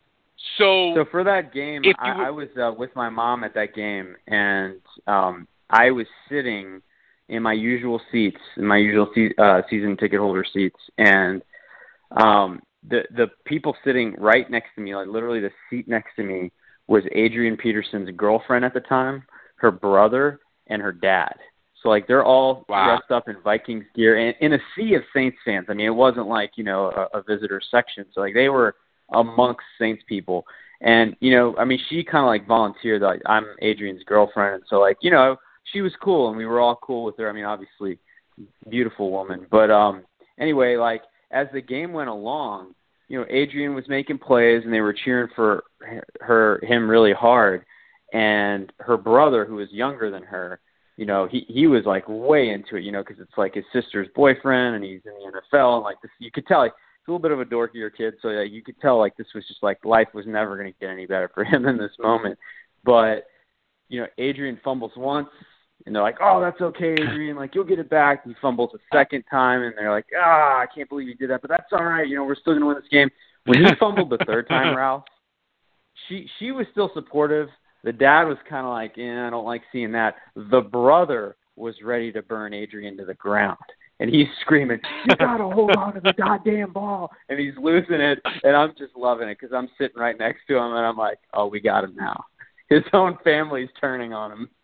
So for that game, I was with my mom at that game, and I was sitting in my usual seats, season ticket holder seats, and the people sitting right next to me, like literally the seat next to me, was Adrian Peterson's girlfriend at the time, her brother, and her dad. So, like, they're all dressed up in Vikings gear and in a sea of Saints fans. I mean, it wasn't like, a visitor section. So, like, they were amongst Saints people. And, I mean, she kind of, like, volunteered, like, I'm Adrian's girlfriend. And so, like, she was cool, and we were all cool with her. I mean, obviously, beautiful woman. But anyway, like, as the game went along, Adrian was making plays, and they were cheering for him really hard. And her brother, who was younger than her, he was like way into it, because it's like his sister's boyfriend and he's in the NFL, and like this, you could tell like he's a little bit of a dorkier kid, so you could tell like this was just like life was never going to get any better for him in this moment. But Adrian fumbles once, and they're like, "Oh, that's okay, Adrian. Like you'll get it back." He fumbles a second time, and they're like, I can't believe he did that, but that's all right. We're still going to win this game. When he fumbled the third time, Ralph, she was still supportive. The dad was kind of like, I don't like seeing that. The brother was ready to burn Adrian to the ground. And he's screaming, "You got to hold on to the goddamn ball." And he's losing it. And I'm just loving it because I'm sitting right next to him. And I'm like, oh, we got him now. His own family's turning on him.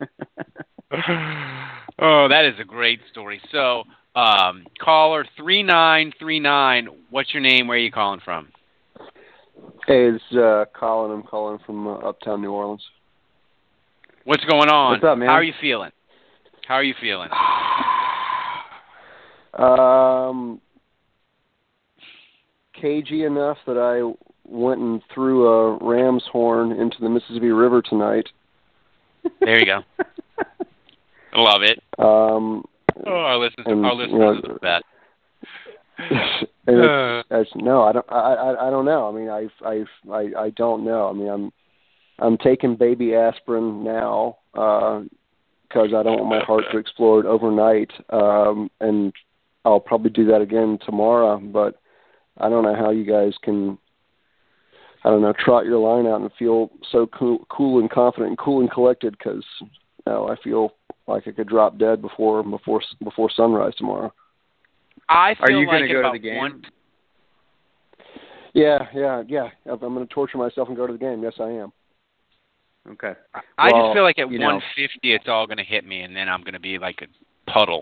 Oh, that is a great story. So, caller 3939, what's your name? Where are you calling from? Hey, it's Colin. I'm calling from uptown New Orleans. What's going on? What's up, man? How are you feeling? Cagey enough that I went and threw a ram's horn into the Mississippi River tonight. There you go. I love it. Our listeners are the best. No, I don't know. I mean, I don't know. I mean, I'm taking baby aspirin now because I don't want my heart to explode overnight, and I'll probably do that again tomorrow. But I don't know how you guys can, trot your line out and feel so cool and confident and cool and collected. Because I feel like I could drop dead before sunrise tomorrow. I feel Are you like going to go to the game? Yeah. I'm going to torture myself and go to the game. Yes, I am. Okay. I just feel like at 150 it's all going to hit me, and then I'm going to be like a puddle.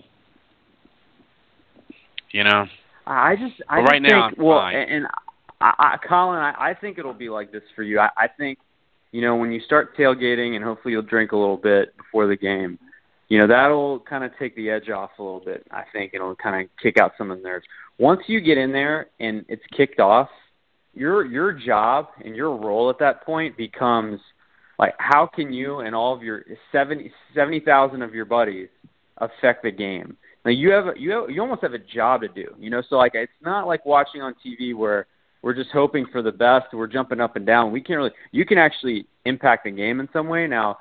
I just right now think, I'm fine. And Colin, I think it'll be like this for you. I think, when you start tailgating, and hopefully you'll drink a little bit before the game, that'll kind of take the edge off a little bit. I think it'll kind of kick out some of the nerves. Once you get in there and it's kicked off, your job and your role at that point becomes like, how can you and all of your 70,000 of your buddies affect the game? Now you almost have a job to do, So like, it's not like watching on TV where we're just hoping for the best. We're jumping up and down. You can actually impact the game in some way. Now,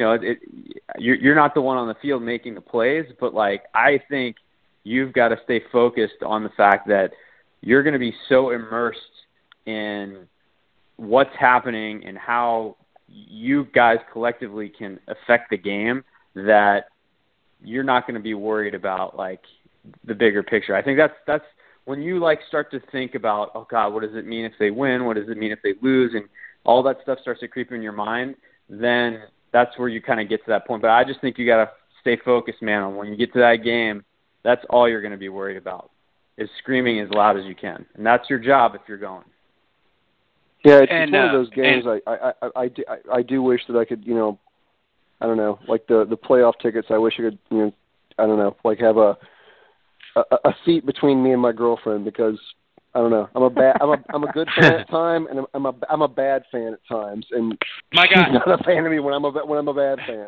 you're not the one on the field making the plays, but like, I think you've got to stay focused on the fact that you're going to be so immersed in what's happening and how you guys collectively can affect the game that you're not going to be worried about like the bigger picture. I think that's when you like start to think about, oh God, what does it mean if they win? What does it mean if they lose? And all that stuff starts to creep in your mind. Then that's where you kind of get to that point. But I just think you got to stay focused, man. When you get to that game, that's all you're going to be worried about is screaming as loud as you can. And that's your job if you're going. Yeah, it's one of those games. I do wish that I could, I don't know, like the playoff tickets. I wish I could, I don't know, like have a seat between me and my girlfriend, because I don't know, I'm a good fan at times, and I'm a bad fan at times, and my God, she's not a fan of me when I'm a bad fan.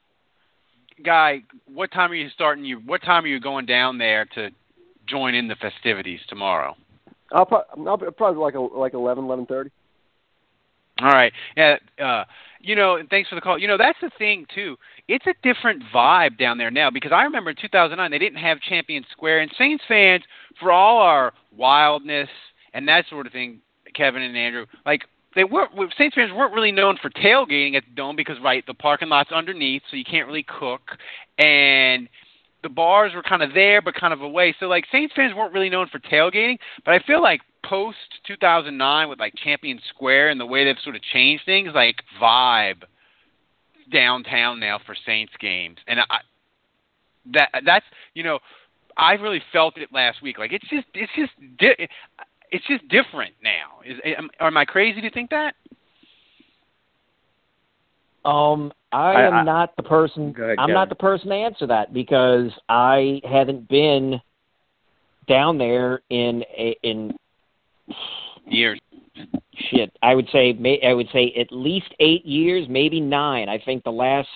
Guy, what time are you starting? What time are you going down there to join in the festivities tomorrow? I'll probably like 11:30. All right. Yeah. And thanks for the call. That's the thing too. It's a different vibe down there now, because I remember in 2009 they didn't have Champion Square, and Saints fans, for all our wildness and that sort of thing, Kevin and Andrew, like Saints fans weren't really known for tailgating at the Dome because, right, the parking lot's underneath, so you can't really cook, and the bars were kind of there but kind of away. So, like, Saints fans weren't really known for tailgating, but I feel like post-2009 with, like, Champion Square and the way they've sort of changed things, like, vibe downtown now for Saints games. And that's, you know, I really felt it last week. Like, it's just different now. Am I crazy to think that? I am not the person. I'm not the person to answer that because I haven't been down there in years. Shit, I would say at least 8 years, maybe 9. I think the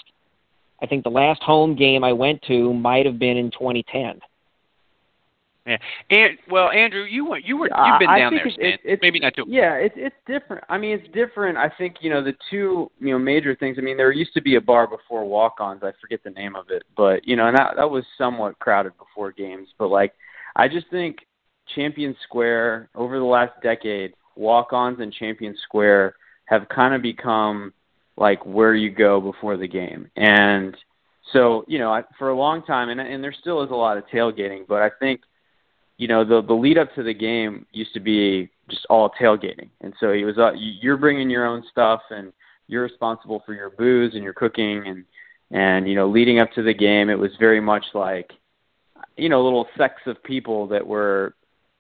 last home game I went to might have been in 2010. Yeah, and well, Andrew, you've been down there. It's maybe not too. Yeah, it's different. I mean, it's different. I think the two major things. I mean, there used to be a bar before walk-ons. I forget the name of it, but and that was somewhat crowded before games. But like, I just think Champion Square over the last decade, walk-ons and Champion Square have kind of become like where you go before the game, and so for a long time, and there still is a lot of tailgating, but I think. The lead up to the game used to be just all tailgating. And so it was you're bringing your own stuff and you're responsible for your booze and your cooking and leading up to the game, it was very much like, little sects of people that were,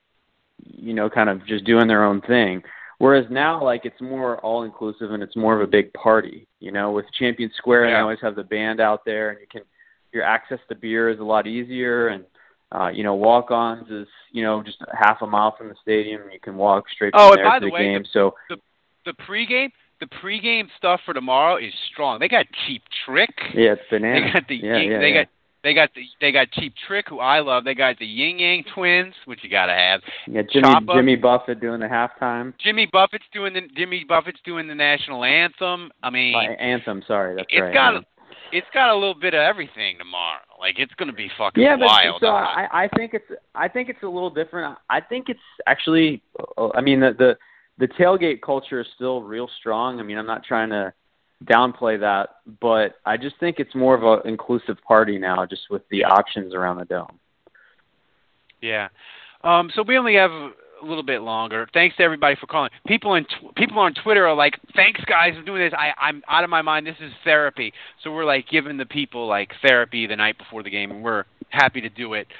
kind of just doing their own thing. Whereas now, like, it's more all inclusive and it's more of a big party, with Champion Square. And I always have the band out there and your access to beer is a lot easier. And, walk-ons is, just half a mile from the stadium. You can walk straight from there to the game. So the pregame stuff for tomorrow is strong. They got Cheap Trick. Yeah, it's bananas. They got Cheap Trick, who I love. They got the Yin Yang Twins, which you gotta have. Yeah, Jimmy Buffett doing the halftime. Jimmy Buffett's doing the national anthem. I mean, anthem. Sorry, that's right. It's got a little bit of everything tomorrow. Like, it's going to be fucking wild. So I think it's a little different. I think it's actually. I mean, the tailgate culture is still real strong. I mean, I'm not trying to downplay that, but I just think it's more of an inclusive party now, just with the options around the Dome. Yeah. So we only have a little bit longer. Thanks to everybody for calling. People on Twitter are like, "Thanks, guys, for doing this. I'm out of my mind. This is therapy." So we're like giving the people like therapy the night before the game, and we're happy to do it.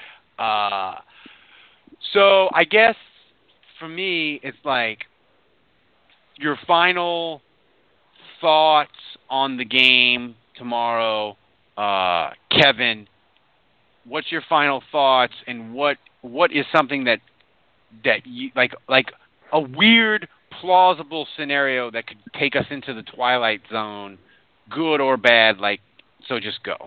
So I guess for me, it's like your final thoughts on the game tomorrow, Kevin. What's your final thoughts, and what is something that you like a weird, plausible scenario that could take us into the Twilight Zone, good or bad? Like, so just go.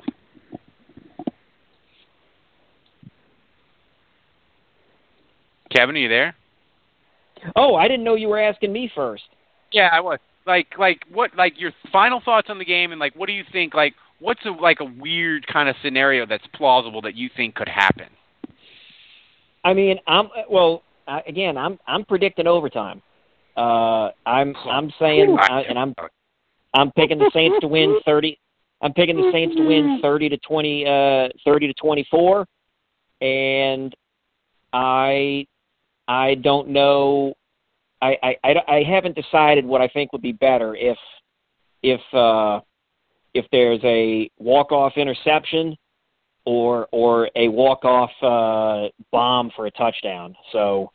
Kevin, are you there? Oh, I didn't know you were asking me first. Yeah, I was. Like what? Like your final thoughts on the game, and like, what do you think? Like, what's a weird kind of scenario that's plausible that you think could happen? I mean, I'm predicting overtime. I'm saying, I'm picking the Saints to win 30. I'm picking the Saints to win 30 to 24, and I don't know. I haven't decided what I think would be better if there's a walk-off interception or a walk-off bomb for a touchdown. So,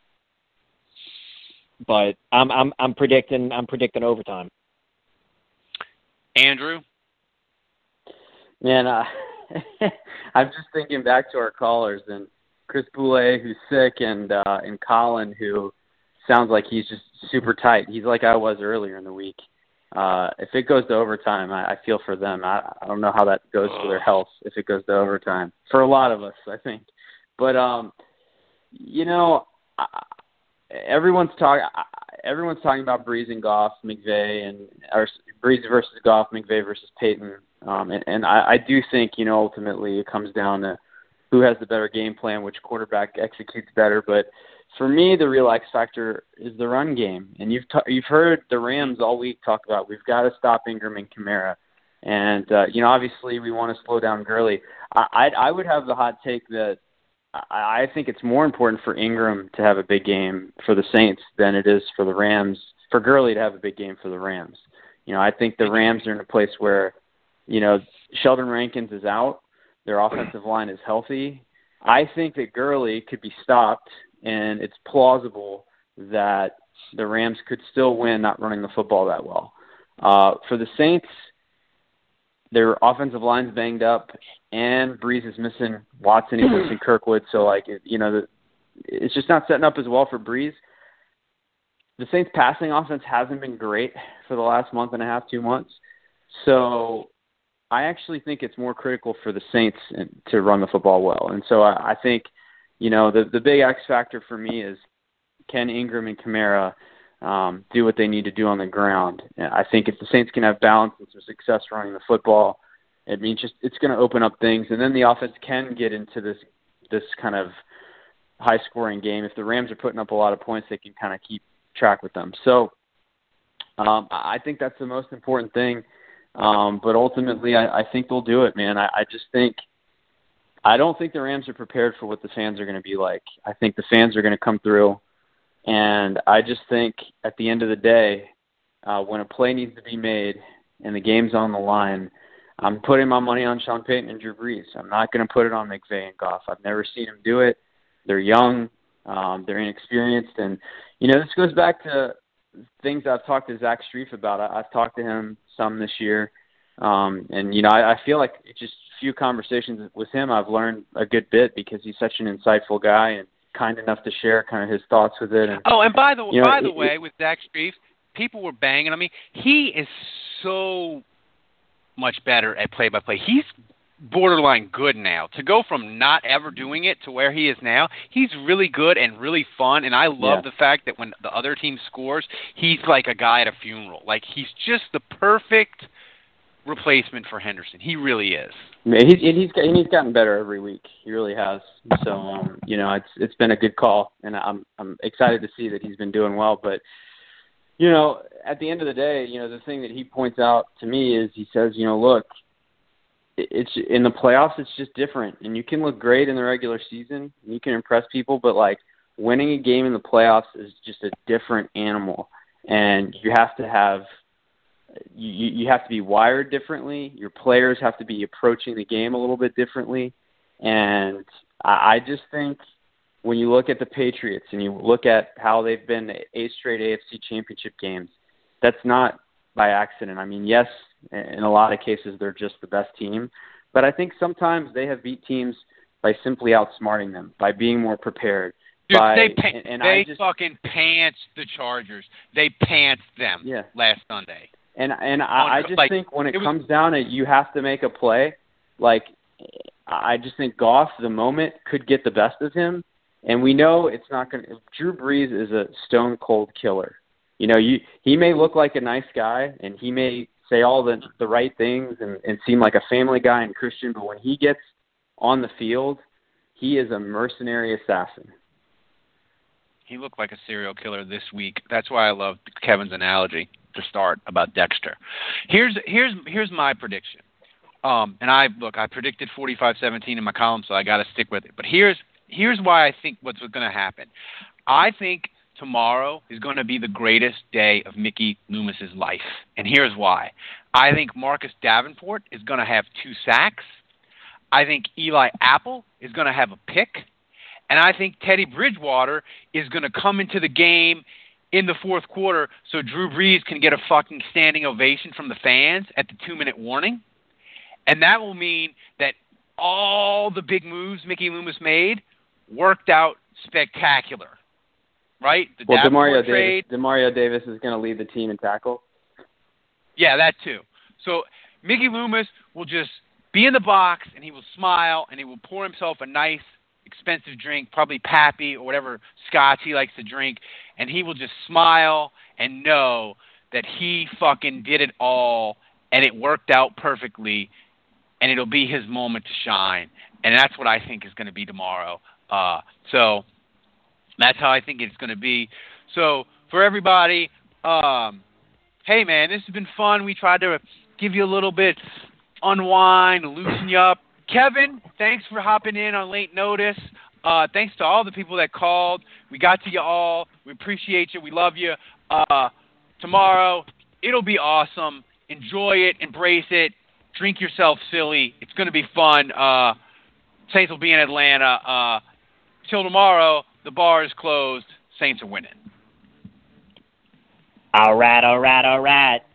but I'm predicting overtime. Andrew? Man, I'm just thinking back to our callers and Chris Boulay, who's sick, and Colin, who sounds like he's just super tight. He's like I was earlier in the week. If it goes to overtime, I feel for them. I don't know how that goes for their health if it goes to overtime. For a lot of us, I think. But everyone's talking about Breeze and Goff, McVay, or Breeze versus Goff, McVay versus Peyton. And I do think ultimately it comes down to who has the better game plan, which quarterback executes better. But for me, the real X factor is the run game. And you've heard the Rams all week talk about we've got to stop Ingram and Kamara. And, obviously we want to slow down Gurley. I would have the hot take that I think it's more important for Ingram to have a big game for the Saints than it is for the Rams, for Gurley to have a big game for the Rams. I think the Rams are in a place where, Sheldon Rankins is out. Their offensive line is healthy. I think that Gurley could be stopped, and it's plausible that the Rams could still win not running the football that well. For the Saints, their offensive line's banged up, and Breeze is missing Watson, he's missing Kirkwood, so it's just not setting up as well for Breeze. The Saints' passing offense hasn't been great for the last month and a half, 2 months. So I actually think it's more critical for the Saints to run the football well. And so I think, the big X factor for me is, can Ingram and Kamara do what they need to do on the ground? I think if the Saints can have balance and some success running the football, it means it's going to open up things. And then the offense can get into this kind of high-scoring game. If the Rams are putting up a lot of points, they can kind of keep track with them. So I think that's the most important thing. But ultimately, I think they'll do it, man. I don't think the Rams are prepared for what the fans are going to be like. I think the fans are going to come through. And I just think at the end of the day, when a play needs to be made and the game's on the line, I'm putting my money on Sean Payton and Drew Brees. I'm not going to put it on McVay and Goff. I've never seen them do it. They're young. They're inexperienced. And, this goes back to things I've talked to Zach Strief about. I've talked to him some this year. I feel like just a few conversations with him, I've learned a good bit because he's such an insightful guy and kind enough to share kind of his thoughts with it. And by the way, with Zach Strief, people were banging on me. He is so much better at play-by-play. He's borderline good now. To go from not ever doing it to where he is now, he's really good and really fun, and I love the fact that when the other team scores, he's like a guy at a funeral. Like, he's just the perfect replacement for Henderson. He really is. He's gotten better every week. He really has. So, it's been a good call, and I'm excited to see that he's been doing well. But, at the end of the day, the thing that he points out to me is he says, look, it's in the playoffs, it's just different. And you can look great in the regular season, and you can impress people, but, winning a game in the playoffs is just a different animal. And you have to have you have to be wired differently. Your players have to be approaching the game a little bit differently. And I just think when you look at the Patriots and you look at how they've been 8 straight AFC championship games, that's not by accident. I mean, yes, in a lot of cases they're just the best team, but I think sometimes they have beat teams by simply outsmarting them, by being more prepared. Dude, they fucking pants the Chargers. They pants them last Sunday. And I just think when it comes down to you have to make a play, I just think Goff, the moment, could get the best of him. And we know it's not going to – Drew Brees is a stone-cold killer. He may look like a nice guy, and he may say all the right things and seem like a family guy and Christian, but when he gets on the field, he is a mercenary assassin. He looked like a serial killer this week. That's why I love Kevin's analogy to start about Dexter. Here's my prediction. And I predicted 45-17 in my column, so I got to stick with it. But here's why I think what's going to happen. I think tomorrow is going to be the greatest day of Mickey Loomis's life, and here's why. I think Marcus Davenport is going to have 2 sacks. I think Eli Apple is going to have a pick. And I think Teddy Bridgewater is going to come into the game in the fourth quarter so Drew Brees can get a fucking standing ovation from the fans at the 2-minute warning. And that will mean that all the big moves Mickey Loomis made worked out spectacular. Right? Demario Davis is going to lead the team in tackle. Yeah, that too. So Mickey Loomis will just be in the box, and he will smile, and he will pour himself a nice, expensive drink, probably Pappy or whatever scotch he likes to drink, and he will just smile and know that he fucking did it all, and it worked out perfectly, and it'll be his moment to shine. And that's what I think is going to be tomorrow. So That's how I think it's going to be. So for everybody, hey, man, this has been fun. We tried to give you a little bit unwind, loosen you up. Kevin, thanks for hopping in on late notice. Thanks to all the people that called. We got to you all. We appreciate you. We love you. Tomorrow, it'll be awesome. Enjoy it. Embrace it. Drink yourself silly. It's going to be fun. Saints will be in Atlanta. Till tomorrow, the bar is closed. Saints are winning. All right, all right, all right.